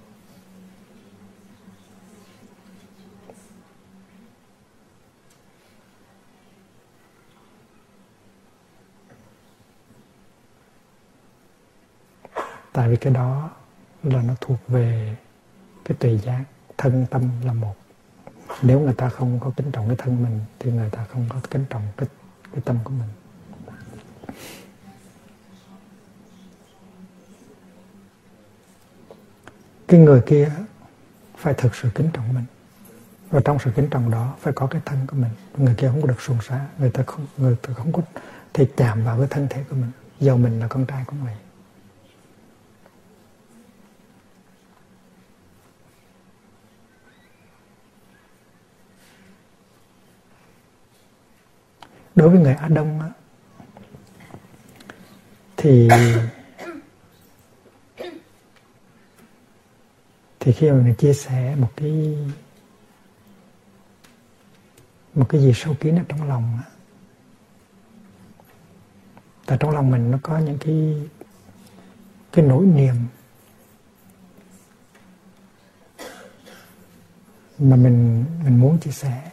Tại vì cái đó là nó thuộc về cái tùy giác, thân tâm là một. Nếu người ta không có kính trọng cái thân mình thì người ta không có kính trọng cái, cái tâm của mình. Cái người kia phải thực sự kính trọng mình. Và trong sự kính trọng đó phải có cái thân của mình. Người kia không có được xuồng xả, người ta không người ta không có thể chạm vào cái thân thể của mình. Dầu mình là con trai cũng vậy. Đối với người Á Đông á, thì thì khi mà mình chia sẻ một cái một cái gì sâu kín ở trong lòng á, tại trong lòng mình nó có những cái cái nỗi niềm mà mình mình muốn chia sẻ.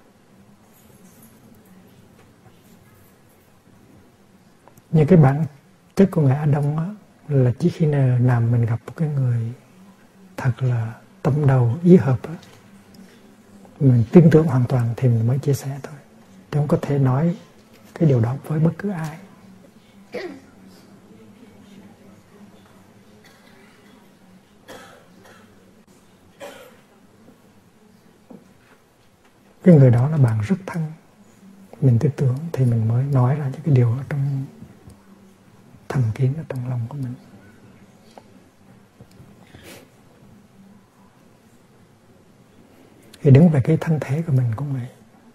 Nhưng cái bản chất của người Á Đông á, là chỉ khi nào mình gặp một cái người thật là tâm đầu ý hợp á, mình tin tưởng hoàn toàn thì mình mới chia sẻ thôi. Chứ không có thể nói cái điều đó với bất cứ ai. Cái người đó là bạn rất thân, mình tin tưởng thì mình mới nói ra những cái điều ở trong thầm kín ở trong lòng của mình. Thì đứng về cái thân thể của mình cũng vậy.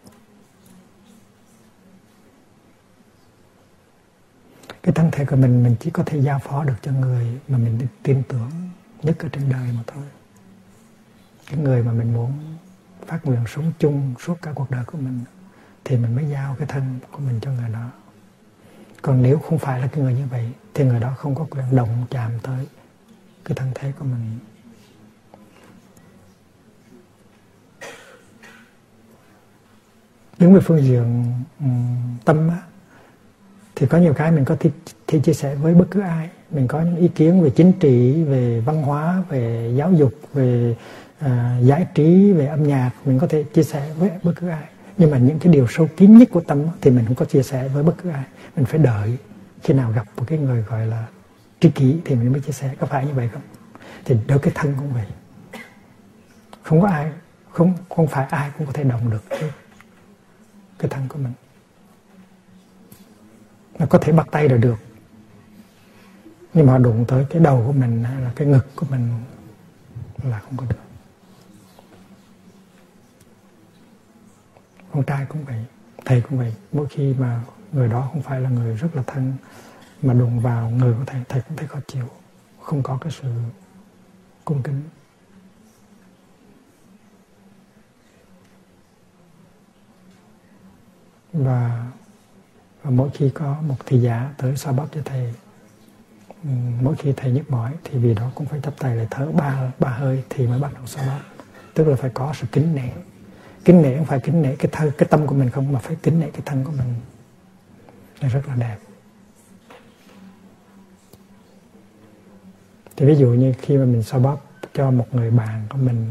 Cái thân thể của mình mình chỉ có thể giao phó được cho người mà mình tin tưởng nhất ở trên đời mà thôi. Cái người mà mình muốn phát nguyện sống chung suốt cả cuộc đời của mình thì mình mới giao cái thân của mình cho người đó. Còn nếu không phải là cái người như vậy thì người đó không có quyền động chạm tới cái thân thể của mình. Đứng về phương diện um, tâm á, thì có nhiều cái mình có thể, thể chia sẻ với bất cứ ai. Mình có những ý kiến về chính trị, về văn hóa, về giáo dục, về uh, giải trí, về âm nhạc, mình có thể chia sẻ với bất cứ ai. Nhưng mà những cái điều sâu kín nhất của tâm thì mình không có chia sẻ với bất cứ ai. Mình phải đợi khi nào gặp một cái người gọi là tri kỷ thì mình mới chia sẻ. Có phải như vậy không? Thì đối cái thân cũng vậy. Không có ai, không không phải ai cũng có thể động được cái, cái thân của mình. Nó có thể bắt tay là được, nhưng mà đụng tới cái đầu của mình hay là cái ngực của mình là không có được. Con trai cũng vậy, thầy cũng vậy. Mỗi khi mà người đó không phải là người rất là thân mà đụng vào người của thầy, thầy cũng thấy khó chịu, không có cái sự cung kính. Và, và mỗi khi có một thị giả tới xoa bóp cho thầy, mỗi khi thầy nhức mỏi thì vì đó cũng phải chắp tay lại thở ba ba hơi thì mới bắt đầu xoa bóp. Tức là phải có sự kính nể. Kính nể không phải kính nể cái thân, cái tâm của mình không, mà phải kính nể cái thân của mình. Nó rất là đẹp. Thì ví dụ như khi mà mình xoa bóp cho một người bạn của mình,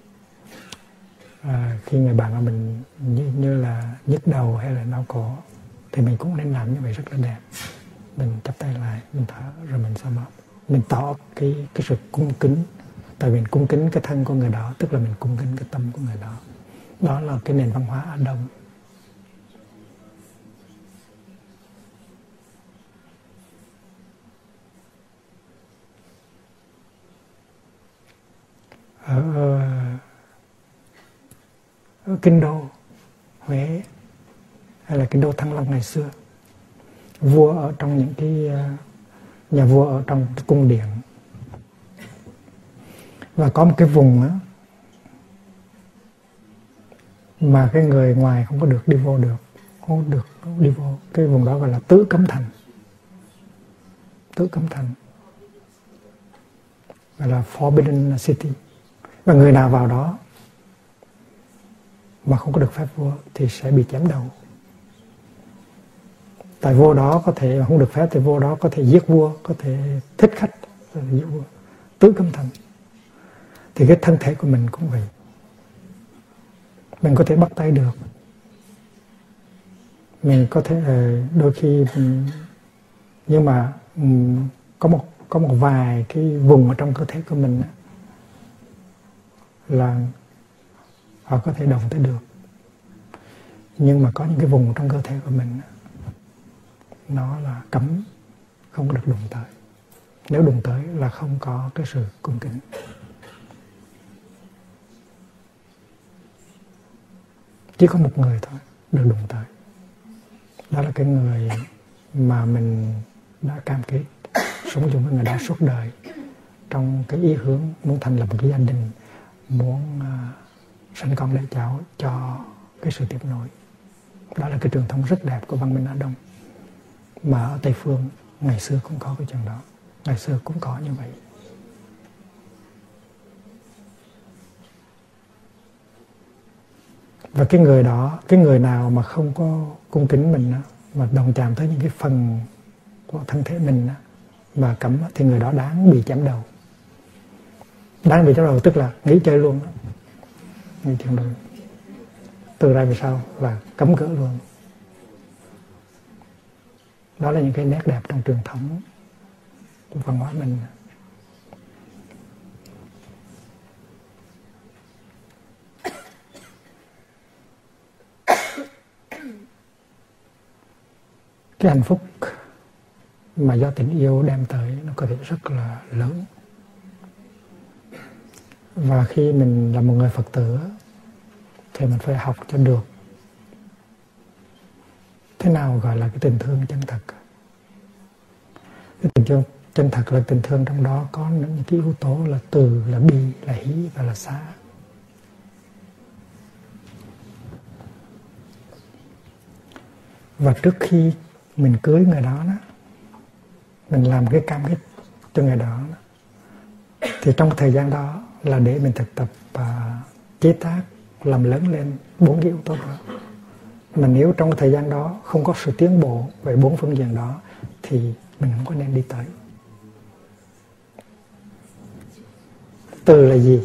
à, khi người bạn của mình như, như là nhức đầu hay là đau cổ thì mình cũng nên làm như vậy, rất là đẹp. Mình chắp tay lại, mình thở rồi mình xoa bóp. Mình tỏ cái, cái sự cung kính. Tại vì mình cung kính cái thân của người đó, tức là mình cung kính cái tâm của người đó. Đó là cái nền văn hóa Á Đông. Ở, ở Kinh Đô, Huế hay là Kinh Đô Thăng Long ngày xưa, vua ở trong những cái nhà vua ở trong cái cung điện, và có một cái vùng á mà cái người ngoài không có được đi vô được, không được đi vô. Cái vùng đó gọi là Tứ Cấm Thành. Tứ Cấm Thành gọi là Forbidden City. Và người nào vào đó mà không có được phép vua thì sẽ bị chém đầu. Tại vua đó có thể không được phép thì vua đó có thể giết vua, có thể thích khách rồi giết vua. Tứ Cấm Thành. Thì cái thân thể của mình cũng vậy. Mình có thể bắt tay được, mình có thể đôi khi, nhưng mà có một có một vài cái vùng ở trong cơ thể của mình là họ có thể động tới được. Nhưng mà có những cái vùng trong cơ thể của mình nó là cấm, không được đụng tới. Nếu đụng tới là không có cái sự cung kính. Chỉ có một người thôi được đụng tới. Đó là cái người mà mình đã cam kết sống chung với người đó suốt đời, trong cái ý hướng muốn thành lập một cái gia đình, muốn uh, sanh con đẻ cháu cho cái sự tiếp nối. Đó là cái truyền thống rất đẹp của văn minh Á Đông, mà ở Tây Phương ngày xưa cũng có cái chuyện đó, ngày xưa cũng có như vậy. Và cái người đó, cái người nào mà không có cung kính mình, mà đồng chạm tới những cái phần của thân thể mình mà cấm, thì người đó đáng bị chém đầu. Đáng bị chém đầu tức là nghỉ chơi luôn, nghỉ chơi luôn. Từ ra về sau là cấm cỡ luôn. Đó là những cái nét đẹp trong truyền thống của văn hóa mình. Cái hạnh phúc mà do tình yêu đem tới nó có thể rất là lớn. Và khi mình là một người Phật tử thì mình phải học cho được thế nào gọi là cái tình thương chân thật. Cái tình thương chân thật là tình thương trong đó có những cái yếu tố là từ, là bi, là hỷ và là xá. Và trước khi mình cưới người đó, đó mình làm cái cam kết cho người đó, đó thì trong thời gian đó là để mình thực tập và chế tác, làm lớn lên bốn cái yếu tố đó. Mà nếu trong thời gian đó không có sự tiến bộ về bốn phương diện đó thì mình không có nên đi tới. Từ là gì?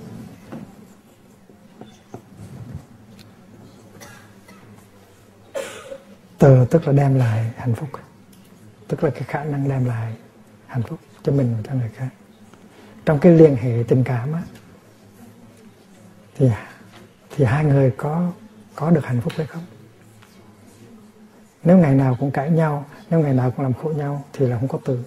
Từ tức là đem lại hạnh phúc, tức là cái khả năng đem lại hạnh phúc cho mình và cho người khác. Trong cái liên hệ tình cảm á, thì thì hai người có có được hạnh phúc hay không? Nếu ngày nào cũng cãi nhau, nếu ngày nào cũng làm khổ nhau thì là không có từ.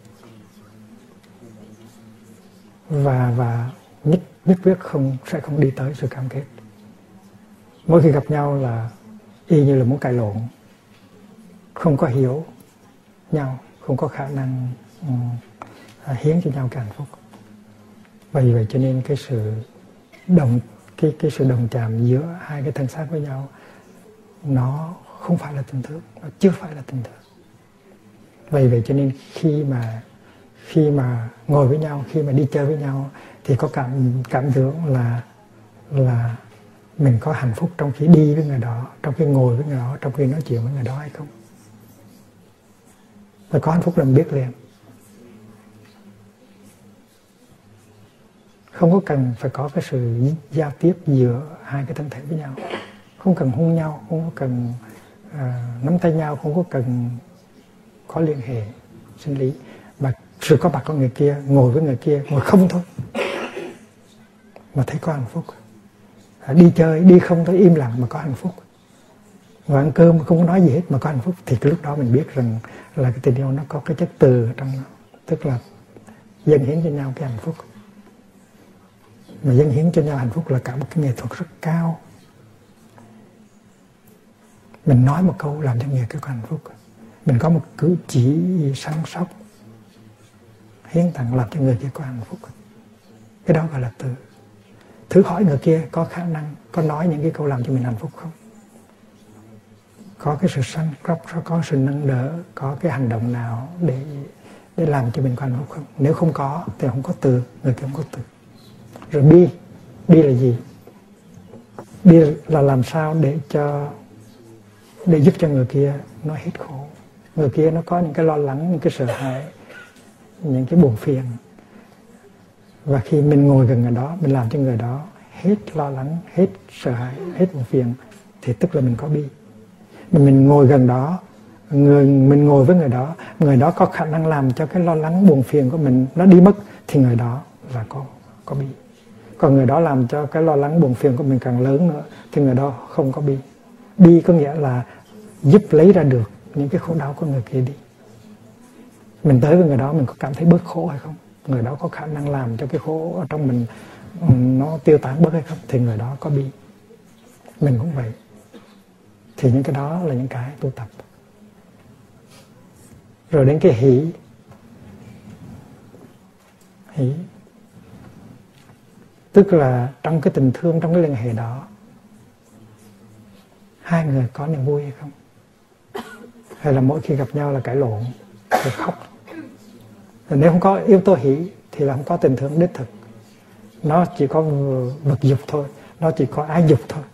Và và nhất nhất quyết không sẽ không đi tới sự cam kết. Mỗi khi gặp nhau là y như là muốn cãi lộn, không có hiểu nhau, không có khả năng um, hiến cho nhau cái hạnh phúc. Vì vậy cho nên cái sự đồng cái cái sự đồng chạm giữa hai cái thân xác với nhau nó không phải là tình thương, nó chưa phải là tình thương. Vì vậy cho nên khi mà khi mà ngồi với nhau, khi mà đi chơi với nhau thì có cảm cảm tưởng là là mình có hạnh phúc trong khi đi với người đó, trong khi ngồi với người đó, trong khi nói chuyện với người đó hay không? Và có hạnh phúc là mình biết liền. Không có cần phải có cái sự giao tiếp giữa hai cái thân thể với nhau. Không cần hôn nhau, không có cần à, nắm tay nhau, không có cần có liên hệ sinh lý. Mà sự có mặt của người kia, ngồi với người kia, ngồi không thôi mà thấy có hạnh phúc. À, đi chơi, đi không thôi, im lặng mà có hạnh phúc. Ngồi ăn cơm mà không có nói gì hết mà có hạnh phúc. Thì cái lúc đó mình biết rằng là cái tình yêu nó có cái chất từ ở trong nó. Tức là dâng hiến cho nhau cái hạnh phúc. Mà dâng hiến cho nhau hạnh phúc là cả một cái nghệ thuật rất cao. Mình nói một câu làm cho người kia có hạnh phúc. Mình có một cử chỉ săn sóc, hiến tặng làm cho người kia có hạnh phúc. Cái đó gọi là từ. Thử hỏi người kia có khả năng, có nói những cái câu làm cho mình hạnh phúc không? Có cái sự săn sóc, có sự nâng đỡ, có cái hành động nào để để làm cho mình có hạnh phúc không? Nếu không có thì không có từ, người kia không có từ. Rồi bi, bi là gì? Bi là làm sao để cho để giúp cho người kia nó hết khổ. Người kia nó có những cái lo lắng, những cái sợ hãi, những cái buồn phiền. Và khi mình ngồi gần người đó, mình làm cho người đó hết lo lắng, hết sợ hãi, hết buồn phiền, thì tức là mình có bi. Mình, mình ngồi gần đó, người mình ngồi với người đó, người đó có khả năng làm cho cái lo lắng buồn phiền của mình nó đi mất, thì người đó là có có bi. Còn người đó làm cho cái lo lắng buồn phiền của mình càng lớn nữa thì người đó không có bi. Bi có nghĩa là giúp lấy ra được những cái khổ đau của người kia đi. Mình tới với người đó mình có cảm thấy bớt khổ hay không? Người đó có khả năng làm cho cái khổ ở trong mình nó tiêu tán bớt hay không? Thì người đó có bi. Mình cũng vậy. Thì những cái đó là những cái tu tập. Rồi đến cái hỷ. Hỷ tức là trong cái tình thương, trong cái liên hệ đó, hai người có niềm vui hay không? Hay là mỗi khi gặp nhau là cãi lộn, rồi khóc? Rồi nếu không có yếu tố hỷ thì là không có tình thương đích thực. Nó chỉ có vật dục thôi, nó chỉ có ái dục thôi.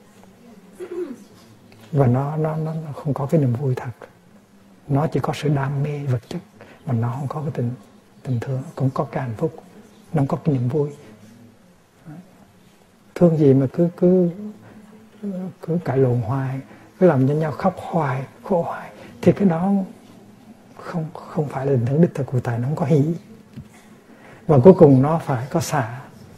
Và nó, nó, nó, nó không có cái niềm vui thật. Nó chỉ có sự đam mê vật chất, mà nó không có cái tình, tình thương, cũng có cái hạnh phúc, nó không có cái niềm vui. Thương gì mà cứ cứ cứ cãi lộn hoài, cứ làm cho nhau khóc hoài, khổ hoài, thì cái đó không không phải là tình thương đích thực của Tài, nó không có hỷ. Và cuối cùng nó phải có xả.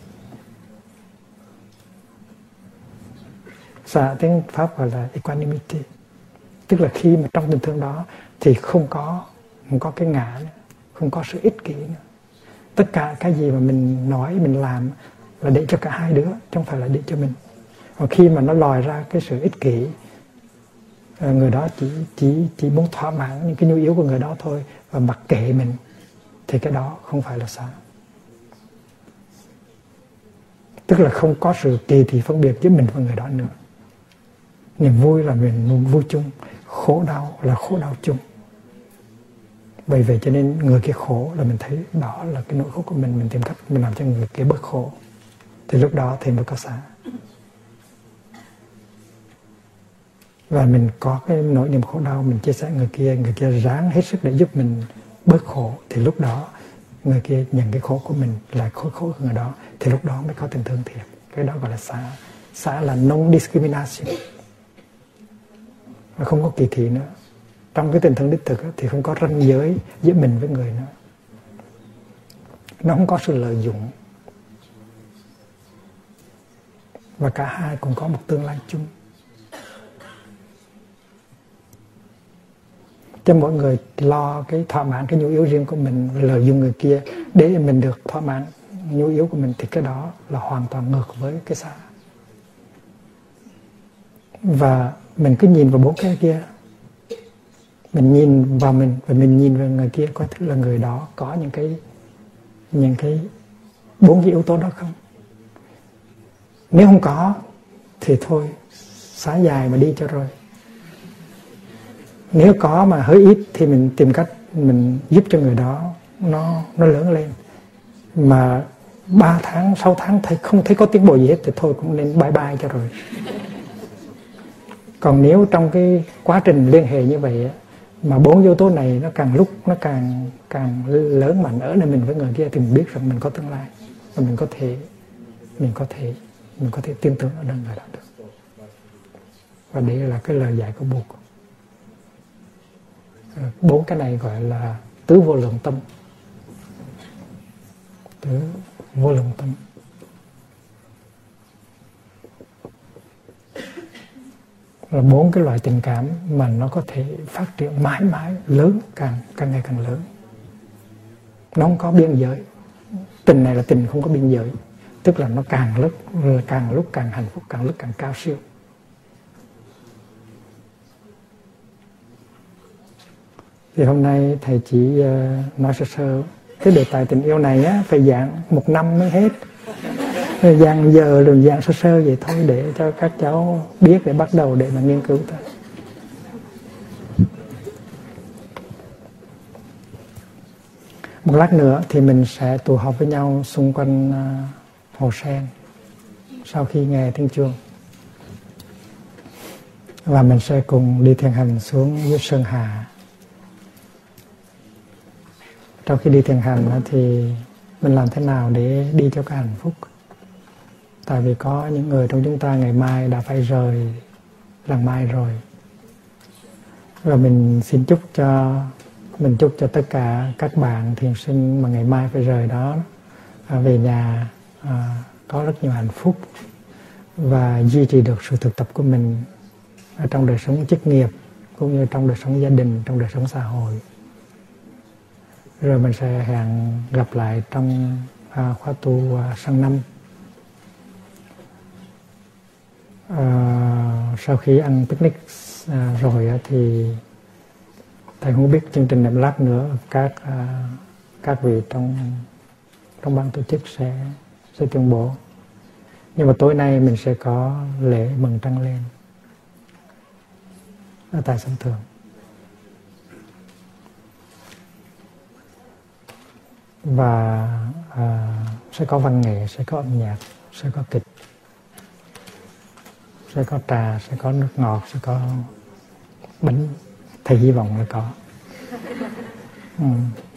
Xả tiếng Pháp gọi là equanimity, tức là khi mà trong tình thương đó thì không có không có cái ngã nữa, không có sự ích kỷ nữa. Tất cả cái gì mà mình nói, mình làm là để cho cả hai đứa, chứ không phải là để cho mình. Còn khi mà nó lòi ra cái sự ích kỷ, người đó chỉ chỉ chỉ muốn thỏa mãn những cái nhu yếu của người đó thôi và mặc kệ mình, thì cái đó không phải là xả. Tức là không có sự kỳ thị phân biệt giữa mình và người đó nữa. Niềm vui là niềm vui chung, khổ đau là khổ đau chung. Bởi vậy cho nên người kia khổ là mình thấy đó là cái nỗi khổ của mình, mình tìm cách mình làm cho người kia bớt khổ. Thì lúc đó thì mới có xả. Và mình có cái nỗi niềm khổ đau, mình chia sẻ người kia, người kia ráng hết sức để giúp mình bớt khổ, thì lúc đó người kia nhận cái khổ của mình là khổ khổ của người đó, thì lúc đó mới có tình thương thiệt. Cái đó gọi là xả. Xả là non-discrimination, và không có kỳ thị nữa. Trong cái tình thương đích thực thì không có ranh giới giữa mình với người nữa. Nó không có sự lợi dụng. Và cả hai cũng có một tương lai chung. Cho mỗi người lo cái thỏa mãn cái nhu yếu riêng của mình, lợi dụng người kia để mình được thỏa mãn nhu yếu của mình, thì cái đó là hoàn toàn ngược với cái xả. Và mình cứ nhìn vào bốn cái kia, mình nhìn vào mình và mình nhìn vào người kia, có thứ là người đó có những cái những cái bốn cái yếu tố đó không? Nếu không có thì thôi, xả dài mà đi cho rồi. Nếu có mà hơi ít thì mình tìm cách mình giúp cho người đó nó nó lớn lên. Mà ba tháng, sáu tháng thấy không thấy có tiến bộ gì hết thì thôi cũng nên bye bye cho rồi. Còn nếu trong cái quá trình liên hệ như vậy mà bốn yếu tố này nó càng lúc nó càng càng lớn mạnh ở nơi mình với người kia, thì mình biết rằng mình có tương lai và mình có thể mình có thể mình có thể tin tưởng ở nơi người đó được. Và đây là cái lời dạy của Buddha. Bốn cái này gọi là tứ vô lượng tâm. Tứ vô lượng tâm. Là bốn cái loại tình cảm mà nó có thể phát triển mãi mãi, lớn, càng càng ngày càng lớn. Nó không có biên giới. Tình này là tình không có biên giới. Tức là nó càng lúc càng lúc càng hạnh phúc, càng lúc càng cao siêu. Thì hôm nay thầy chỉ uh, nói sơ sơ cái đề tài tình yêu này á, phải giảng một năm mới hết. Rồi giảng giờ rồi giảng sơ sơ vậy thôi để cho các cháu biết để bắt đầu để mà nghiên cứu thôi. Một lát nữa thì mình sẽ tụ họp với nhau xung quanh uh, hồ sen sau khi nghe tiếng chuông. Và mình sẽ cùng đi thiền hành xuống dưới Sơn Hà. Trong khi đi thiền hành thì mình làm thế nào để đi cho cái hạnh phúc. Tại vì có những người trong chúng ta ngày mai đã phải rời làng mai rồi. Và mình xin chúc cho mình chúc cho tất cả các bạn thiền sinh mà ngày mai phải rời đó về nhà à, có rất nhiều hạnh phúc và duy trì được sự thực tập của mình ở trong đời sống chức nghiệp cũng như trong đời sống gia đình, trong đời sống xã hội. Rồi mình sẽ hẹn gặp lại trong à, khóa tu à, sang năm. À, sau khi ăn picnic à, rồi thì thầy không biết chương trình làm lát nữa các à, các vị trong trong ban tổ chức sẽ sẽ tuyên bố. Nhưng mà tối nay mình sẽ có lễ mừng trăng lên ở tại sân thượng. Và à, sẽ có văn nghệ, sẽ có âm nhạc, sẽ có kịch, sẽ có trà, sẽ có nước ngọt, sẽ có bánh. Thầy hy vọng là có. Ừ.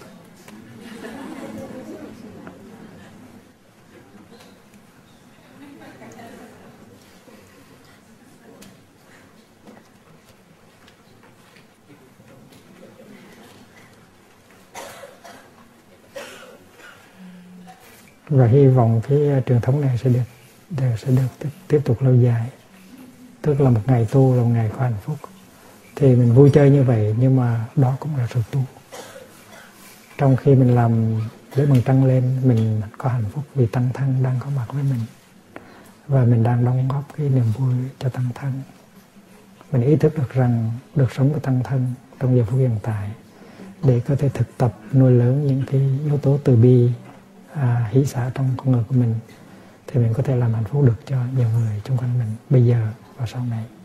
Và hy vọng cái truyền thống này sẽ được đều sẽ được tiếp, tiếp tục lâu dài. Tức là một ngày tu là một ngày có hạnh phúc. Thì mình vui chơi như vậy nhưng mà đó cũng là sự tu. Trong khi mình làm lễ mừng trăng lên, mình có hạnh phúc vì tăng thân đang có mặt với mình. Và mình đang đóng góp cái niềm vui cho tăng thân. Mình ý thức được rằng được sống với tăng thân trong giờ phút hiện tại để có thể thực tập nuôi lớn những cái yếu tố từ bi, à, hỷ xả trong con người của mình, thì mình có thể làm hạnh phúc được cho nhiều người xung quanh mình bây giờ và sau này.